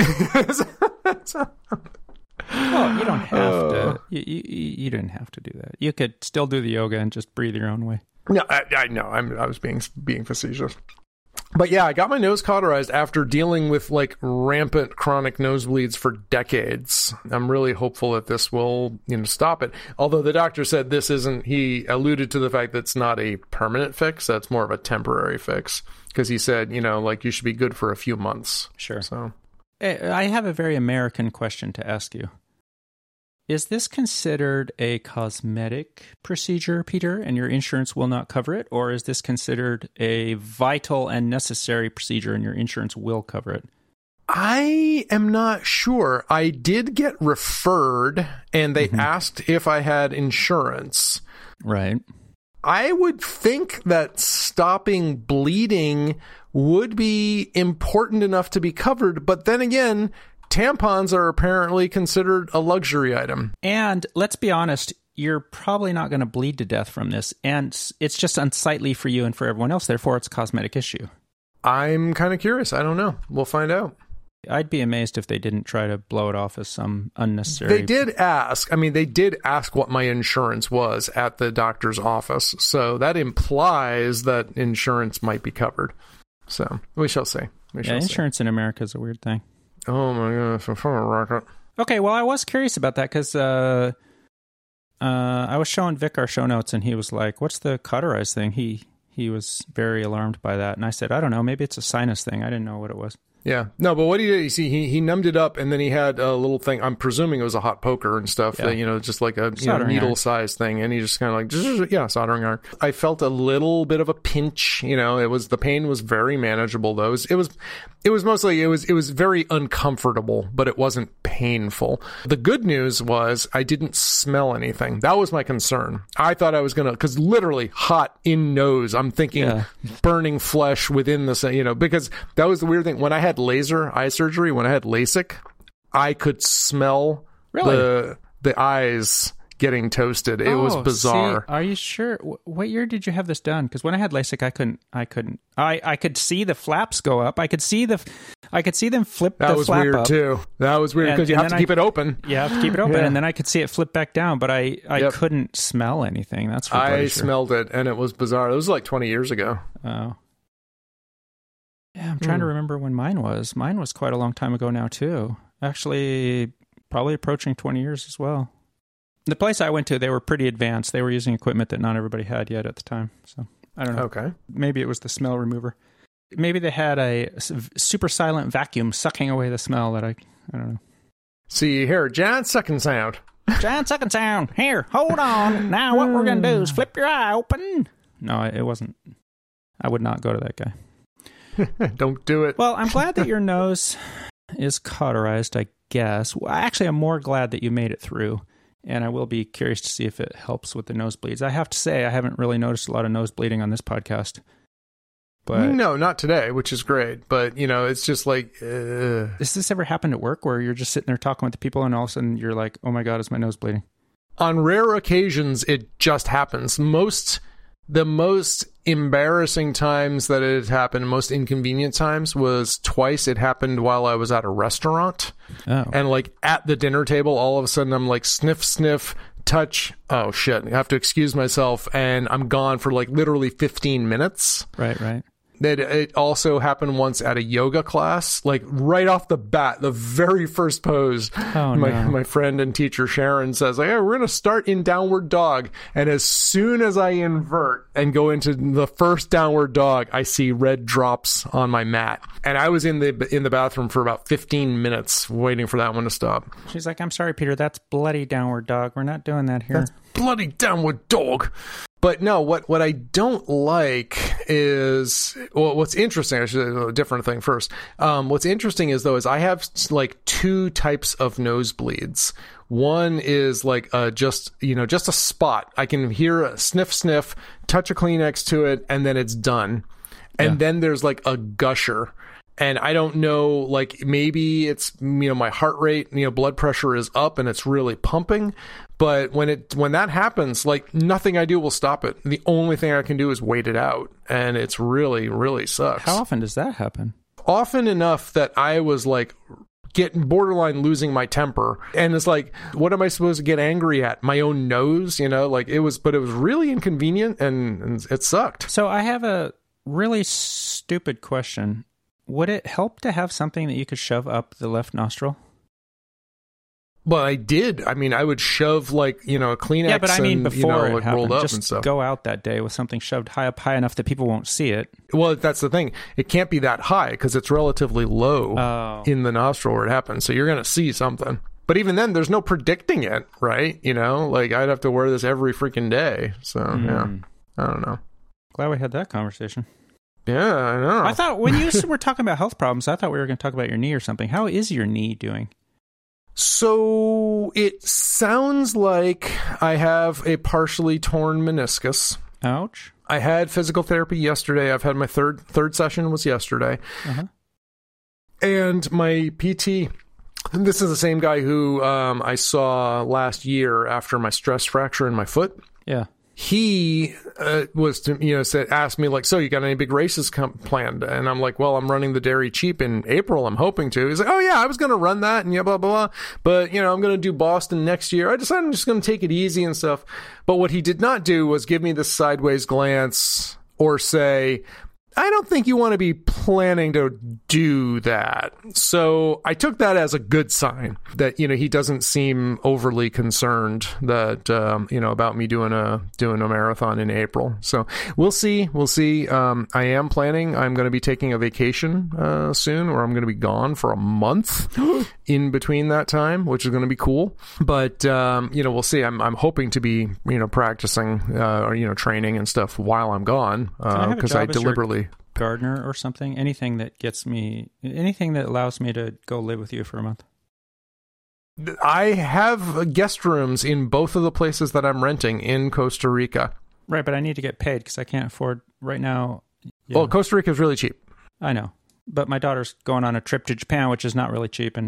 Well, you don't have to. You didn't have to do that. You could still do the yoga and just breathe your own way. No, I know. I was being facetious. But yeah, I got my nose cauterized after dealing with rampant chronic nosebleeds for decades. I'm really hopeful that this will, stop it. Although the doctor said this isn't. He alluded to the fact that it's not a permanent fix. That's more of a temporary fix because he said, you should be good for a few months. Sure. So. I have a very American question to ask you. Is this considered a cosmetic procedure, Peter, and your insurance will not cover it? Or is this considered a vital and necessary procedure and your insurance will cover it? I am not sure. I did get referred, and they asked if I had insurance. Right. I would think that stopping bleeding would be important enough to be covered, but then again, tampons are apparently considered a luxury item. And let's be honest, you're probably not going to bleed to death from this, and it's just unsightly for you and for everyone else, therefore it's a cosmetic issue. I'm kind of curious. I don't know. We'll find out. I'd be amazed if they didn't try to blow it off as some unnecessary... They did ask what my insurance was at the doctor's office, so that implies that insurance might be covered. So, we shall see. Insurance in America is a weird thing. Oh my goodness, I'm from a rocket. Okay, well, I was curious about that because I was showing Vic our show notes, and he was like, what's the cauterized thing? He was very alarmed by that, and I said, I don't know, maybe it's a sinus thing. I didn't know what it was. Yeah. No, but what he did, you see, he numbed it up, and then he had a little thing. I'm presuming it was a hot poker and stuff, that, just like a needle-sized thing. And he just kind of soldering iron. I felt a little bit of a pinch. The pain was very manageable, though. It was very uncomfortable, but it wasn't painful. The good news was I didn't smell anything. That was my concern. I thought I was going to, because literally hot in nose. I'm thinking burning flesh within the, because that was the weird thing. When I had laser eye surgery, when I had LASIK, I could smell the eyes getting toasted. It was bizarre. See, are you sure? What year did you have this done? Because when I had LASIK, I couldn't. I could see the flaps go up. I could see them flip the flap up. That was weird too. That was weird because you have to keep it open. You have to keep it open, and then I could see it flip back down, but I couldn't smell anything. That's for I sure. smelled it, and it was bizarre. It was like 20 years ago. Oh. Yeah, I'm trying to remember when mine was. Mine was quite a long time ago now, too. Actually, probably approaching 20 years as well. The place I went to, they were pretty advanced. They were using equipment that not everybody had yet at the time. So, I don't know. Okay. Maybe it was the smell remover. Maybe they had a super silent vacuum sucking away the smell that I don't know. See, here, giant sucking sound. Giant sucking sound. Here, hold on. Now what we're going to do is flip your eye open. No, it wasn't. I would not go to that guy. Don't do it. Well, I'm glad that your nose is cauterized, I guess. Well, actually, I'm more glad that you made it through, and I will be curious to see if it helps with the nosebleeds. I have to say, I haven't really noticed a lot of nose bleeding on this podcast. But no, not today, which is great. But, it's just like... Does this ever happen at work where you're just sitting there talking with the people and all of a sudden you're like, oh my God, is my nose bleeding? On rare occasions, it just happens. The most embarrassing times that it had happened, most inconvenient times, was twice. It happened while I was at a restaurant. Oh. And like at the dinner table, all of a sudden I'm like sniff, touch. Oh shit, I have to excuse myself. And I'm gone for like literally 15 minutes. Right. It also happened once at a yoga class, like right off the bat, the very first pose. Oh, my friend and teacher Sharon says, like, hey, we're going to start in downward dog. And as soon as I invert and go into the first downward dog, I see red drops on my mat. And I was in the bathroom for about 15 minutes waiting for that one to stop. She's like, I'm sorry, Peter, that's bloody downward dog. We're not doing that here. That's bloody downward dog. But no, what I don't like is, well, what's interesting, I should say a different thing first. What's interesting is I have like two types of nosebleeds. One is like just a spot. I can hear a sniff, touch a Kleenex to it, and then it's done. And then there's like a gusher. And I don't know, like maybe it's, my heart rate, blood pressure is up and it's really pumping. But when that happens, like nothing I do will stop it. The only thing I can do is wait it out. And it's really, really sucks. How often does that happen? Often enough that I was like getting borderline losing my temper. And it's like, what am I supposed to get angry at? My own nose, but it was really inconvenient and it sucked. So I have a really stupid question. Would it help to have something that you could shove up the left nostril? Well, I did. I mean, I would shove like, a Kleenex. Yeah, but I mean, before it happened, rolled up just and stuff. Go out that day with something shoved high enough that people won't see it. Well, that's the thing. It can't be that high because it's relatively low in the nostril where it happens. So you're going to see something. But even then, there's no predicting it, right? Like I'd have to wear this every freaking day. So, yeah, I don't know. Glad we had that conversation. Yeah, I know. I thought when you were talking about health problems, I thought we were going to talk about your knee or something. How is your knee doing? So it sounds like I have a partially torn meniscus. Ouch. I had physical therapy yesterday. I've had my third session was yesterday. Uh-huh. And my PT, this is the same guy who I saw last year after my stress fracture in my foot. Yeah. He asked me like, so you got any big races planned? And I'm like, well, I'm running the Dairy Cheap in April. I'm hoping to. He's like, oh yeah, I was going to run that and blah, blah, blah. But I'm going to do Boston next year. I decided I'm just going to take it easy and stuff. But what he did not do was give me the sideways glance or say, I don't think you want to be planning to do that. So I took that as a good sign that, he doesn't seem overly concerned that, about me doing a marathon in April. So we'll see. I am planning. I'm going to be taking a vacation soon, or I'm going to be gone for a month in between that time, which is going to be cool. But, we'll see. I'm hoping to be, practicing, or, training and stuff while I'm gone, because I deliberately... gardener or something, anything that allows me to go live with you for a month. I have guest rooms in both of the places that I'm renting in Costa Rica. Right, but I need to get paid because I can't afford right now. Yeah. Well, Costa Rica is really cheap. I know, but my daughter's going on a trip to Japan, which is not really cheap, and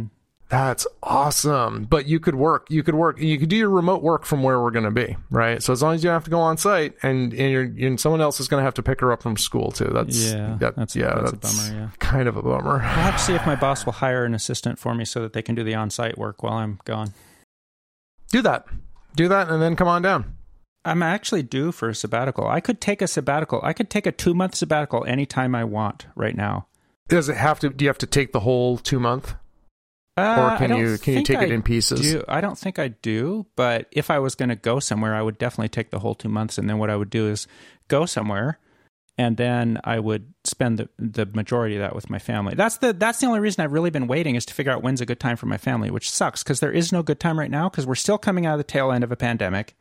That's awesome. But you could do your remote work from where we're going to be, right? So as long as you don't have to go on site and someone else is going to have to pick her up from school too. That's a bummer. Yeah. Kind of a bummer. I'll have to see if my boss will hire an assistant for me so that they can do the on-site work while I'm gone. Do that and then come on down. I'm actually due for a sabbatical. I could take a sabbatical. I could take a 2-month sabbatical anytime I want right now. Do you have to take the whole 2-month? Or can you take it in pieces? I don't think I do, but if I was going to go somewhere, I would definitely take the whole 2 months, and then what I would do is go somewhere, and then I would spend the majority of that with my family. That's the only reason I've really been waiting, is to figure out when's a good time for my family, which sucks because there is no good time right now because we're still coming out of the tail end of a pandemic.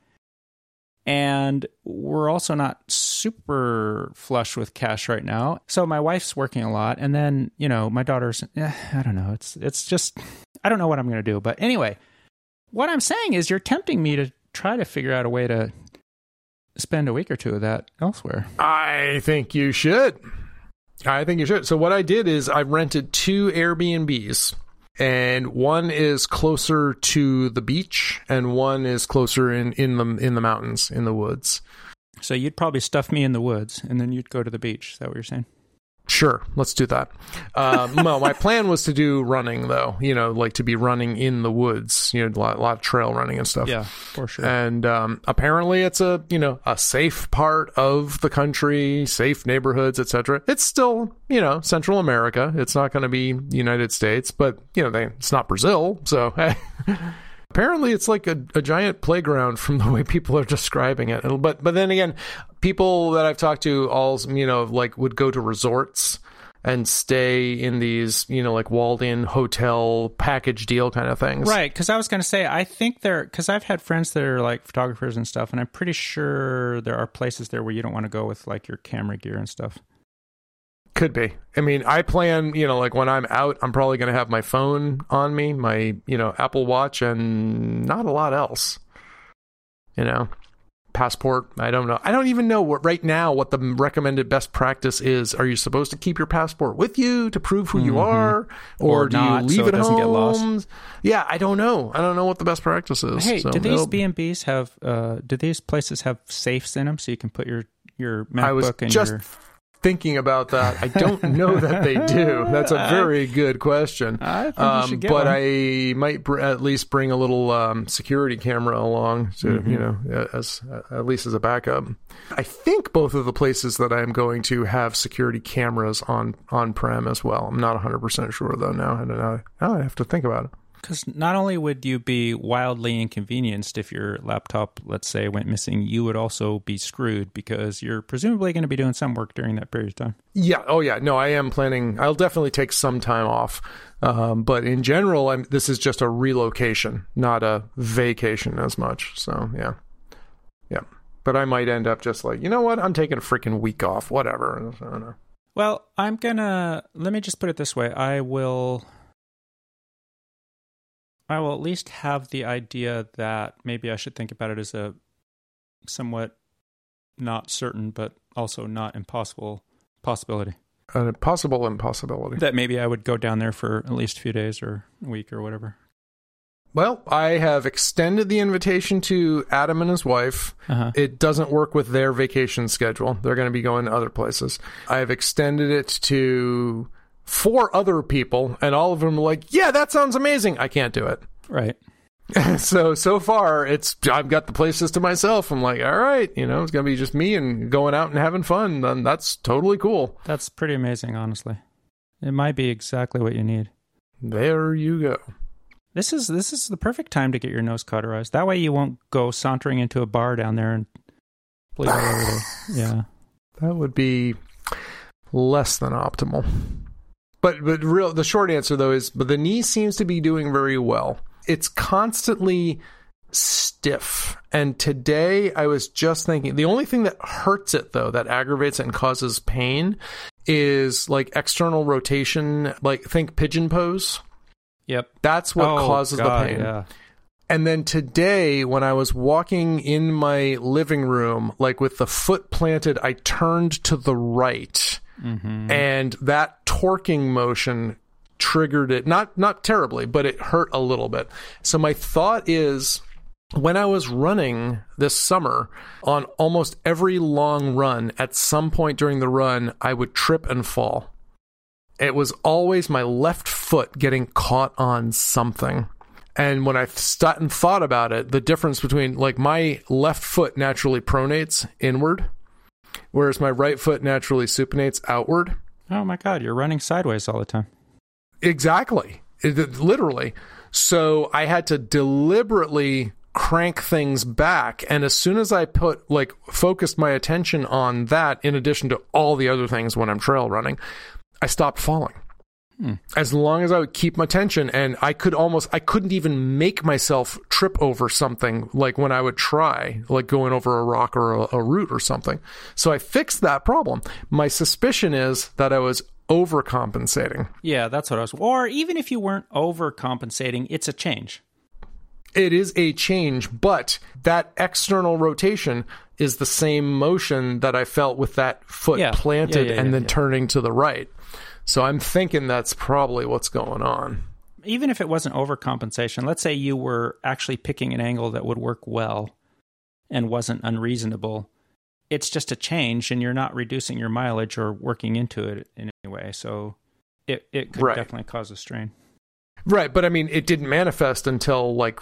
And we're also not super flush with cash right now. So my wife's working a lot. And then, my daughter's, I don't know. It's just, I don't know what I'm going to do. But anyway, what I'm saying is you're tempting me to try to figure out a way to spend a week or two of that elsewhere. I think you should. So what I did is I rented 2 Airbnbs. And one is closer to the beach, and one is closer in the mountains, in the woods. So you'd probably stuff me in the woods, and then you'd go to the beach. Is that what you're saying? Sure, let's do that. No, my plan was to do running, though. Like to be running in the woods. A lot of trail running and stuff. Yeah, for sure. And apparently, it's a safe part of the country, safe neighborhoods, etc. It's still Central America. It's not going to be United States, but it's not Brazil, so. Apparently, it's like a giant playground from the way people are describing it. But then again, people that I've talked to all, would go to resorts and stay in these, like walled-in hotel package deal kind of things. Right, because I was going to say, I think because I've had friends that are like photographers and stuff, and I'm pretty sure there are places there where you don't want to go with like your camera gear and stuff. Could be. I mean, I plan, like when I'm out, I'm probably going to have my phone on me, my, Apple Watch, and not a lot else. Passport, I don't know. I don't even know right now what the recommended best practice is. Are you supposed to keep your passport with you to prove who you are? Or do you leave it home? Get lost? Yeah, I don't know. I don't know what the best practice is. Hey, do these B&Bs have, do these places have safes in them so you can put your MacBook and your... thinking about that. I don't know that they do. That's a very good question. I think you should get but one. I might at least bring a little security camera along, to, as at least as a backup. I think both of the places that I am going to have security cameras on-prem as well. I'm not 100% sure though. Now I don't know. Now I have to think about it. Because not only would you be wildly inconvenienced if your laptop, let's say, went missing, you would also be screwed because you're presumably going to be doing some work during that period of time. Yeah. Oh, yeah. No, I am planning. I'll definitely take some time off. But in general, this is just a relocation, not a vacation as much. So, yeah. Yeah. But I might end up just like, you know what? I'm taking a freaking week off. Whatever. I don't know. Well, let me just put it this way. I will at least have the idea that maybe I should think about it as a somewhat not certain, but also not impossible possibility. An possible impossibility. That maybe I would go down there for at least a few days or a week or whatever. Well, I have extended the invitation to Adam and his wife. Uh-huh. It doesn't work with their vacation schedule. They're going to be going to other places. I have extended it to 4 other people, and all of them are like, yeah, that sounds amazing. I can't do it. Right. So far, I've got the places to myself. I'm like, all right, it's going to be just me and going out and having fun. And that's totally cool. That's pretty amazing, honestly. It might be exactly what you need. There you go. This is the perfect time to get your nose cauterized. That way you won't go sauntering into a bar down there and bleed all over there. Yeah. That would be less than optimal. But the short answer, though, is the knee seems to be doing very well. It's constantly stiff. And today I was just thinking, the only thing that hurts it, though, that aggravates it and causes pain is like external rotation, like think pigeon pose. Yep. That's what causes the pain. Yeah. And then today, when I was walking in my living room, like with the foot planted, I turned to the right. Mm-hmm. And that torquing motion triggered it. Not terribly, but it hurt a little bit. So my thought is, when I was running this summer, on almost every long run, at some point during the run, I would trip and fall. It was always my left foot getting caught on something. And when I sat and thought about it, the difference between, like, my left foot naturally pronates inward, whereas my right foot naturally supinates outward. Oh my God, you're running sideways all the time. Exactly. Literally. So I had to deliberately crank things back. And as soon as I focused my attention on that, in addition to all the other things when I'm trail running, I stopped falling. As long as I would keep my attention, and I couldn't even make myself trip over something, like when I would try, like going over a rock or a root or something. So I fixed that problem. My suspicion is that I was overcompensating. Yeah, that's what I was. Or even if you weren't overcompensating, it's a change. It is a change, but that external rotation is the same motion that I felt with that foot planted and then turning to the right. So I'm thinking that's probably what's going on. Even if it wasn't overcompensation, let's say you were actually picking an angle that would work well and wasn't unreasonable. It's just a change, and you're not reducing your mileage or working into it in any way. So it could definitely cause a strain. Right, but I mean, it didn't manifest until like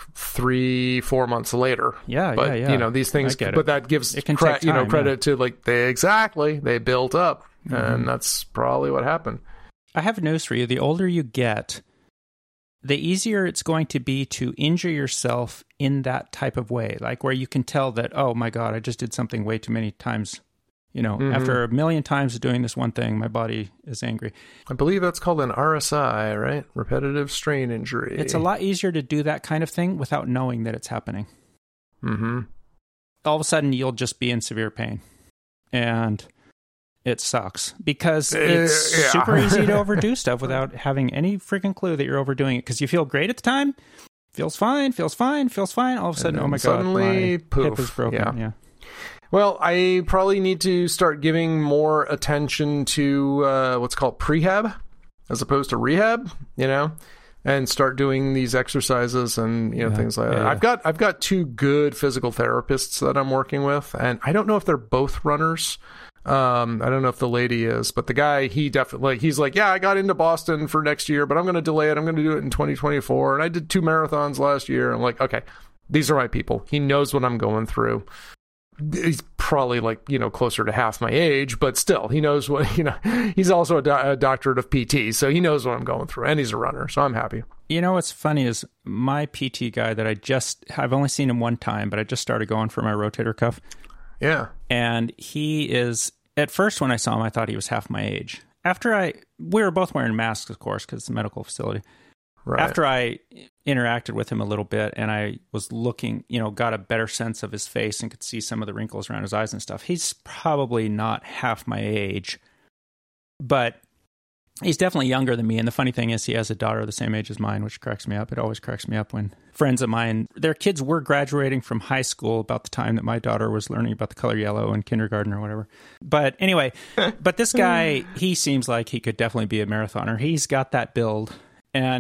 3-4 months later. Yeah, but, yeah. You know, these things, but that gives credit to, like, they built up, and that's probably what happened. I have news for you. The older you get, the easier it's going to be to injure yourself in that type of way, like where you can tell that, oh my God, I just did something way too many times. You know, after a million times of doing this one thing, my body is angry. I believe that's called an RSI, right? Repetitive strain injury. It's a lot easier to do that kind of thing without knowing that it's happening. Mm-hmm. All of a sudden, you'll just be in severe pain. And it sucks because it's super easy to overdo stuff without having any freaking clue that you're overdoing it, because you feel great at the time. Feels fine. All of a sudden, oh my God, my hip is broken. Yeah. Well, I probably need to start giving more attention to what's called prehab as opposed to rehab, you know, and start doing these exercises and, you know, things like that. Yeah. I've got 2 good physical therapists that I'm working with, and I don't know if they're both runners. I don't know if the lady is, but the guy, he's like, yeah, I got into Boston for next year, but I'm going to delay it. I'm going to do it in 2024. And I did 2 marathons last year. I'm like, okay, these are my people. He knows what I'm going through. He's probably, like, you know, closer to half my age, but still, he knows what, you know, he's also a doctorate of PT, so he knows what I'm going through, and he's a runner, so I'm happy. You know, what's funny is my PT guy that I've only seen him one time, but I just started going for my rotator cuff. Yeah. And he is, at first when I saw him, I thought he was half my age. We were both wearing masks, of course, because it's a medical facility. Right. After I interacted with him a little bit and I was looking, you know, got a better sense of his face and could see some of the wrinkles around his eyes and stuff, he's probably not half my age, but he's definitely younger than me. And the funny thing is he has a daughter the same age as mine, which cracks me up. It always cracks me up when friends of mine, their kids were graduating from high school about the time that my daughter was learning about the color yellow in kindergarten or whatever. But anyway, but this guy, he seems like he could definitely be a marathoner. He's got that build. And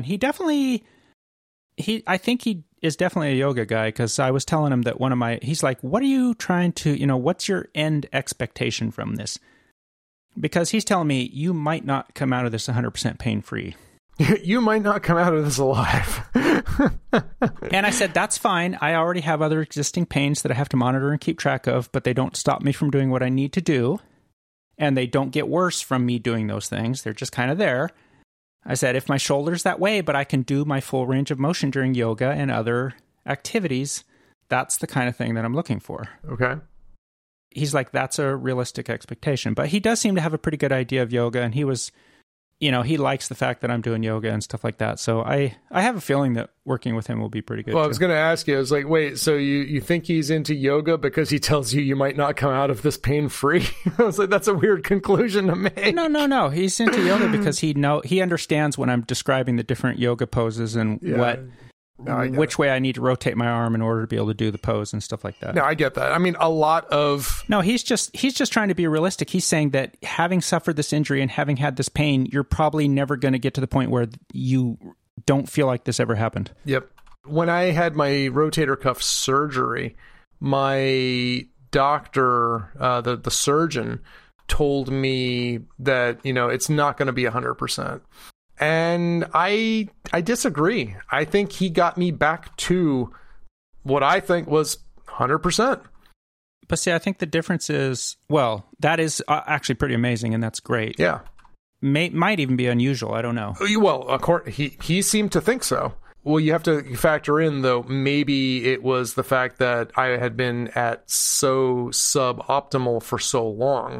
I think he is definitely a yoga guy, because I was telling him that he's like, what are you trying to, you know, what's your end expectation from this? Because he's telling me you might not come out of this 100% pain-free. You might not come out of this alive. And I said, that's fine. I already have other existing pains that I have to monitor and keep track of, but they don't stop me from doing what I need to do. And they don't get worse from me doing those things. They're just kind of there. I said, if my shoulder's that way, but I can do my full range of motion during yoga and other activities, that's the kind of thing that I'm looking for. Okay. He's like, that's a realistic expectation. But he does seem to have a pretty good idea of yoga, and he was, you know, he likes the fact that I'm doing yoga and stuff like that. So I have a feeling that working with him will be pretty good. Well, I was going to ask you, I was like, wait, so you think he's into yoga because he tells you might not come out of this pain-free? I was like, that's a weird conclusion to make. No. He's into yoga because he understands when I'm describing the different yoga poses and which way I need to rotate my arm in order to be able to do the pose and stuff like that. No, I get that. I mean, a lot of... No, he's just trying to be realistic. He's saying that having suffered this injury and having had this pain, you're probably never going to get to the point where you don't feel like this ever happened. Yep. When I had my rotator cuff surgery, my doctor, the surgeon, told me that, it's not going to be 100%. And I disagree. I think he got me back to what I think was 100%. But see, I think the difference is, well, that is actually pretty amazing, and that's great. Yeah. Might even be unusual. I don't know. Well, he seemed to think so. Well, you have to factor in, though, maybe it was the fact that I had been at so suboptimal for so long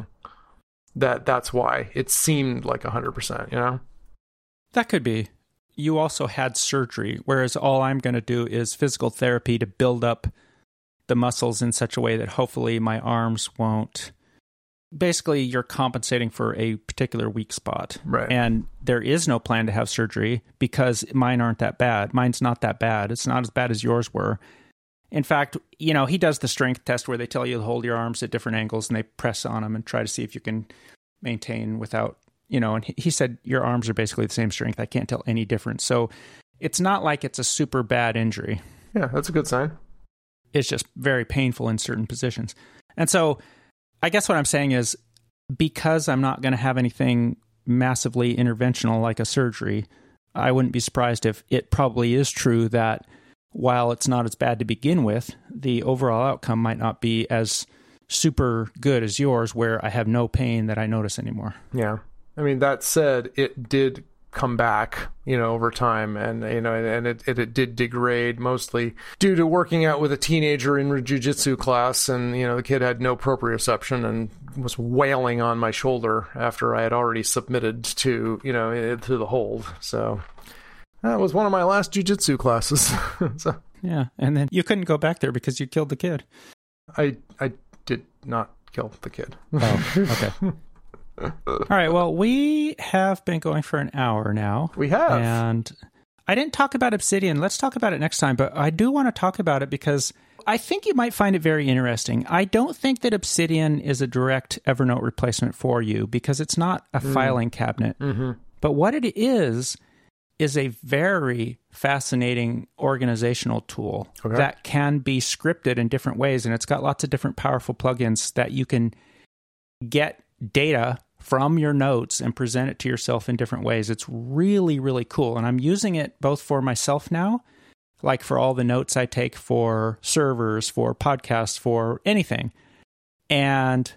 that's why it seemed like 100%, That could be. You also had surgery, whereas all I'm going to do is physical therapy to build up the muscles in such a way that hopefully my arms won't... Basically, you're compensating for a particular weak spot. Right. And there is no plan to have surgery because mine aren't that bad. Mine's not that bad. It's not as bad as yours were. In fact, he does the strength test where they tell you to hold your arms at different angles and they press on them and try to see if you can maintain without... and he said, your arms are basically the same strength. I can't tell any difference. So it's not like it's a super bad injury. Yeah, that's a good sign. It's just very painful in certain positions. And so I guess what I'm saying is, because I'm not going to have anything massively interventional like a surgery, I wouldn't be surprised if it probably is true that while it's not as bad to begin with, the overall outcome might not be as super good as yours, where I have no pain that I notice anymore. Yeah. I mean, that said, it did come back, over time, and it did degrade mostly due to working out with a teenager in a jiu-jitsu class, and the kid had no proprioception and was wailing on my shoulder after I had already submitted to to the hold. So that was one of my last jiu-jitsu classes. So, yeah, and then you couldn't go back there because you killed the kid. I did not kill the kid. Oh, okay. All right, well, we have been going for an hour now. We have. And I didn't talk about Obsidian. Let's talk about it next time, but I do want to talk about it because I think you might find it very interesting. I don't think that Obsidian is a direct Evernote replacement for you because it's not a filing cabinet. Mm-hmm. But what it is a very fascinating organizational tool that can be scripted in different ways, and it's got lots of different powerful plugins that you can get data from your notes and present it to yourself in different ways. It's really, really cool. And I'm using it both for myself now, like for all the notes I take for servers, for podcasts, for anything. And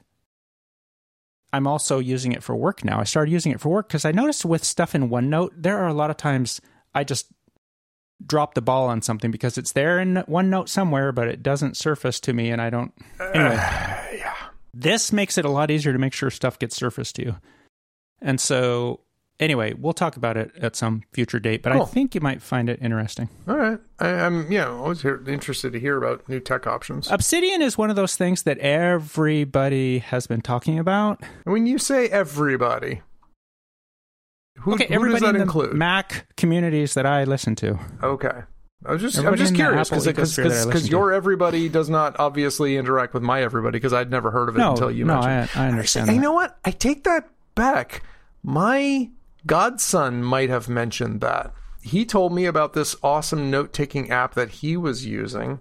I'm also using it for work now. I started using it for work because I noticed with stuff in OneNote, there are a lot of times I just drop the ball on something because it's there in OneNote somewhere, but it doesn't surface to me and I don't... Anyway. Yeah. This makes it a lot easier to make sure stuff gets surfaced to you. And so, anyway, we'll talk about it at some future date, but cool. I think you might find it interesting. All right. I'm always interested to hear about new tech options. Obsidian is one of those things that everybody has been talking about. When you say everybody, who does everybody that in include? The Mac communities that I listen to. Okay. I'm just curious because your everybody does not obviously interact with my everybody because I'd never heard of it until you mentioned it. I understand that. You know what? I take that back. My godson might have mentioned that. He told me about this awesome note-taking app that he was using,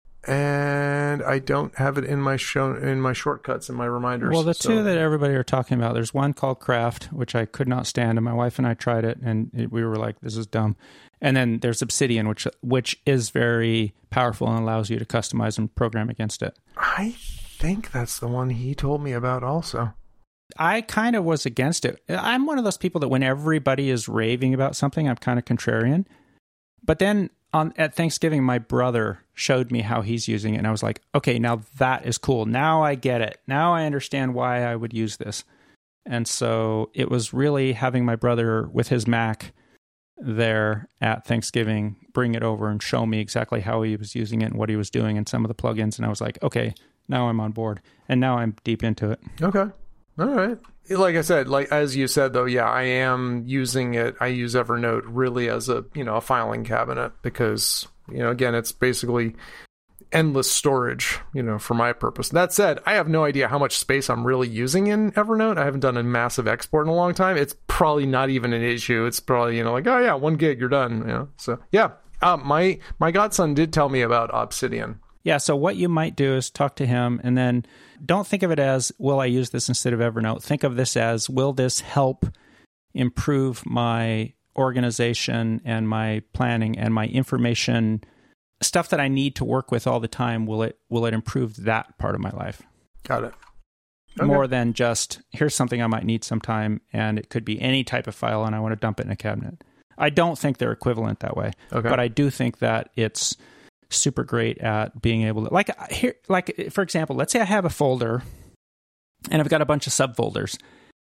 and I don't have it in my shortcuts and my reminders. Well, the two that everybody are talking about, there's one called Craft, which I could not stand, and my wife and I tried it, and we were like, this is dumb. And then there's Obsidian, which is very powerful and allows you to customize and program against it. I think that's the one he told me about also. I kind of was against it. I'm one of those people that when everybody is raving about something, I'm kind of contrarian. But then at Thanksgiving, my brother showed me how he's using it, and I was like, okay, now that is cool. Now I get it. Now I understand why I would use this. And so it was really having my brother with his Mac there at Thanksgiving bring it over and show me exactly how he was using it and what he was doing and some of the plugins, and I was like, okay, now I'm on board, and now I'm deep into it. Okay. All right. Like I said, like as you said though, yeah, I am using it. I use Evernote really as a filing cabinet because again, it's basically endless storage, for my purpose. That said, I have no idea how much space I'm really using in Evernote. I haven't done a massive export in a long time. It's probably not even an issue. It's probably like, oh yeah, 1 gig, you're done. So yeah, my godson did tell me about Obsidian. Yeah, so what you might do is talk to him, and then don't think of it as, will I use this instead of Evernote? Think of this as, will this help improve my organization and my planning and my information, stuff that I need to work with all the time? Will it improve that part of my life? Got it. Okay. More than just, here's something I might need sometime, and it could be any type of file, and I want to dump it in a cabinet. I don't think they're equivalent that way, but I do think that it's super great at being able to, like for example, let's say I have a folder and I've got a bunch of subfolders,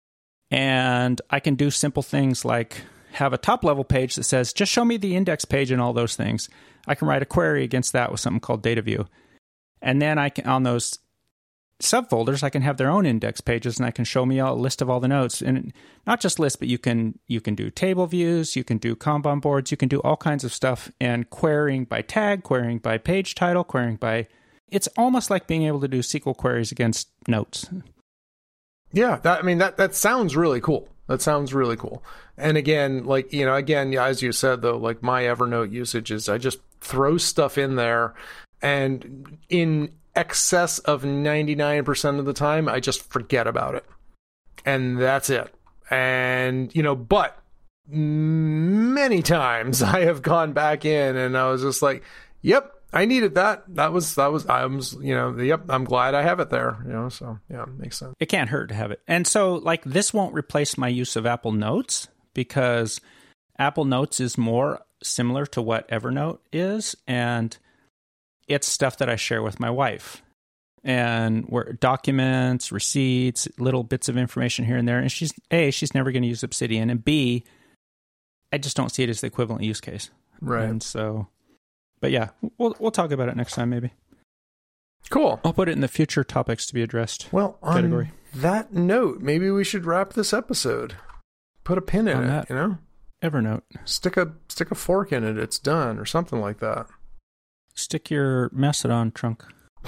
and I can do simple things like have a top level page that says, just show me the index page and all those things. I can write a query against that with something called data view. And then I can, on those subfolders, I can have their own index pages, and I can show me a list of all the notes, and not just lists, but you can do table views, you can do Kanban boards, you can do all kinds of stuff, and querying by tag, querying by page title, querying by, it's almost like being able to do SQL queries against notes. Yeah, that sounds really cool. That sounds really cool. And again, as you said though, like my Evernote usage is I just throw stuff in there, and in excess of 99% of the time, I just forget about it. And that's it. And, but many times I have gone back in and I was just like, yep, I needed that. Yep, I'm glad I have it there. So yeah, it makes sense. It can't hurt to have it. And so like this won't replace my use of Apple Notes, because Apple Notes is more similar to what Evernote is. And it's stuff that I share with my wife, and where documents, receipts, little bits of information here and there. And she's never going to use Obsidian, and B, I just don't see it as the equivalent use case. Right. And so, but yeah, we'll talk about it next time maybe. Cool. I'll put it in the future topics to be addressed. Well, on that note, maybe we should wrap this episode. Put a pin in it. Evernote. Stick a fork in it. It's done, or something like that. Stick your Mastodon trunk.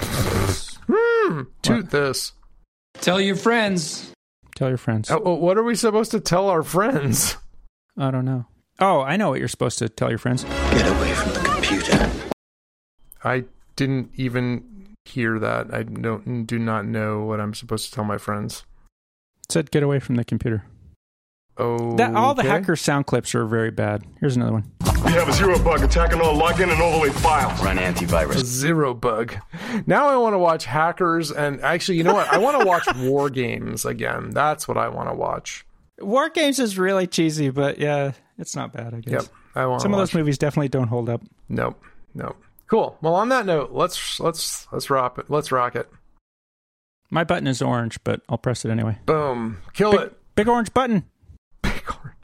Toot this. Tell your friends. Tell your friends. What are we supposed to tell our friends? I don't know. Oh, I know what you're supposed to tell your friends. Get away from the computer. I didn't even hear that. I do not know what I'm supposed to tell my friends. It said get away from the computer. Oh, all the hacker sound clips are very bad. Here's another one. We have a zero bug attacking all login and overlay files. Run antivirus. A zero bug. Now I want to watch hackers, and actually, you know what? I want to watch War Games again. That's what I want to watch. War Games is really cheesy, but yeah, it's not bad, I guess. Yep, I want. Some of those movies definitely don't hold up. Nope. Cool. Well, on that note, let's rock it. Let's rock it. My button is orange, but I'll press it anyway. Boom. Kill it. Big orange button.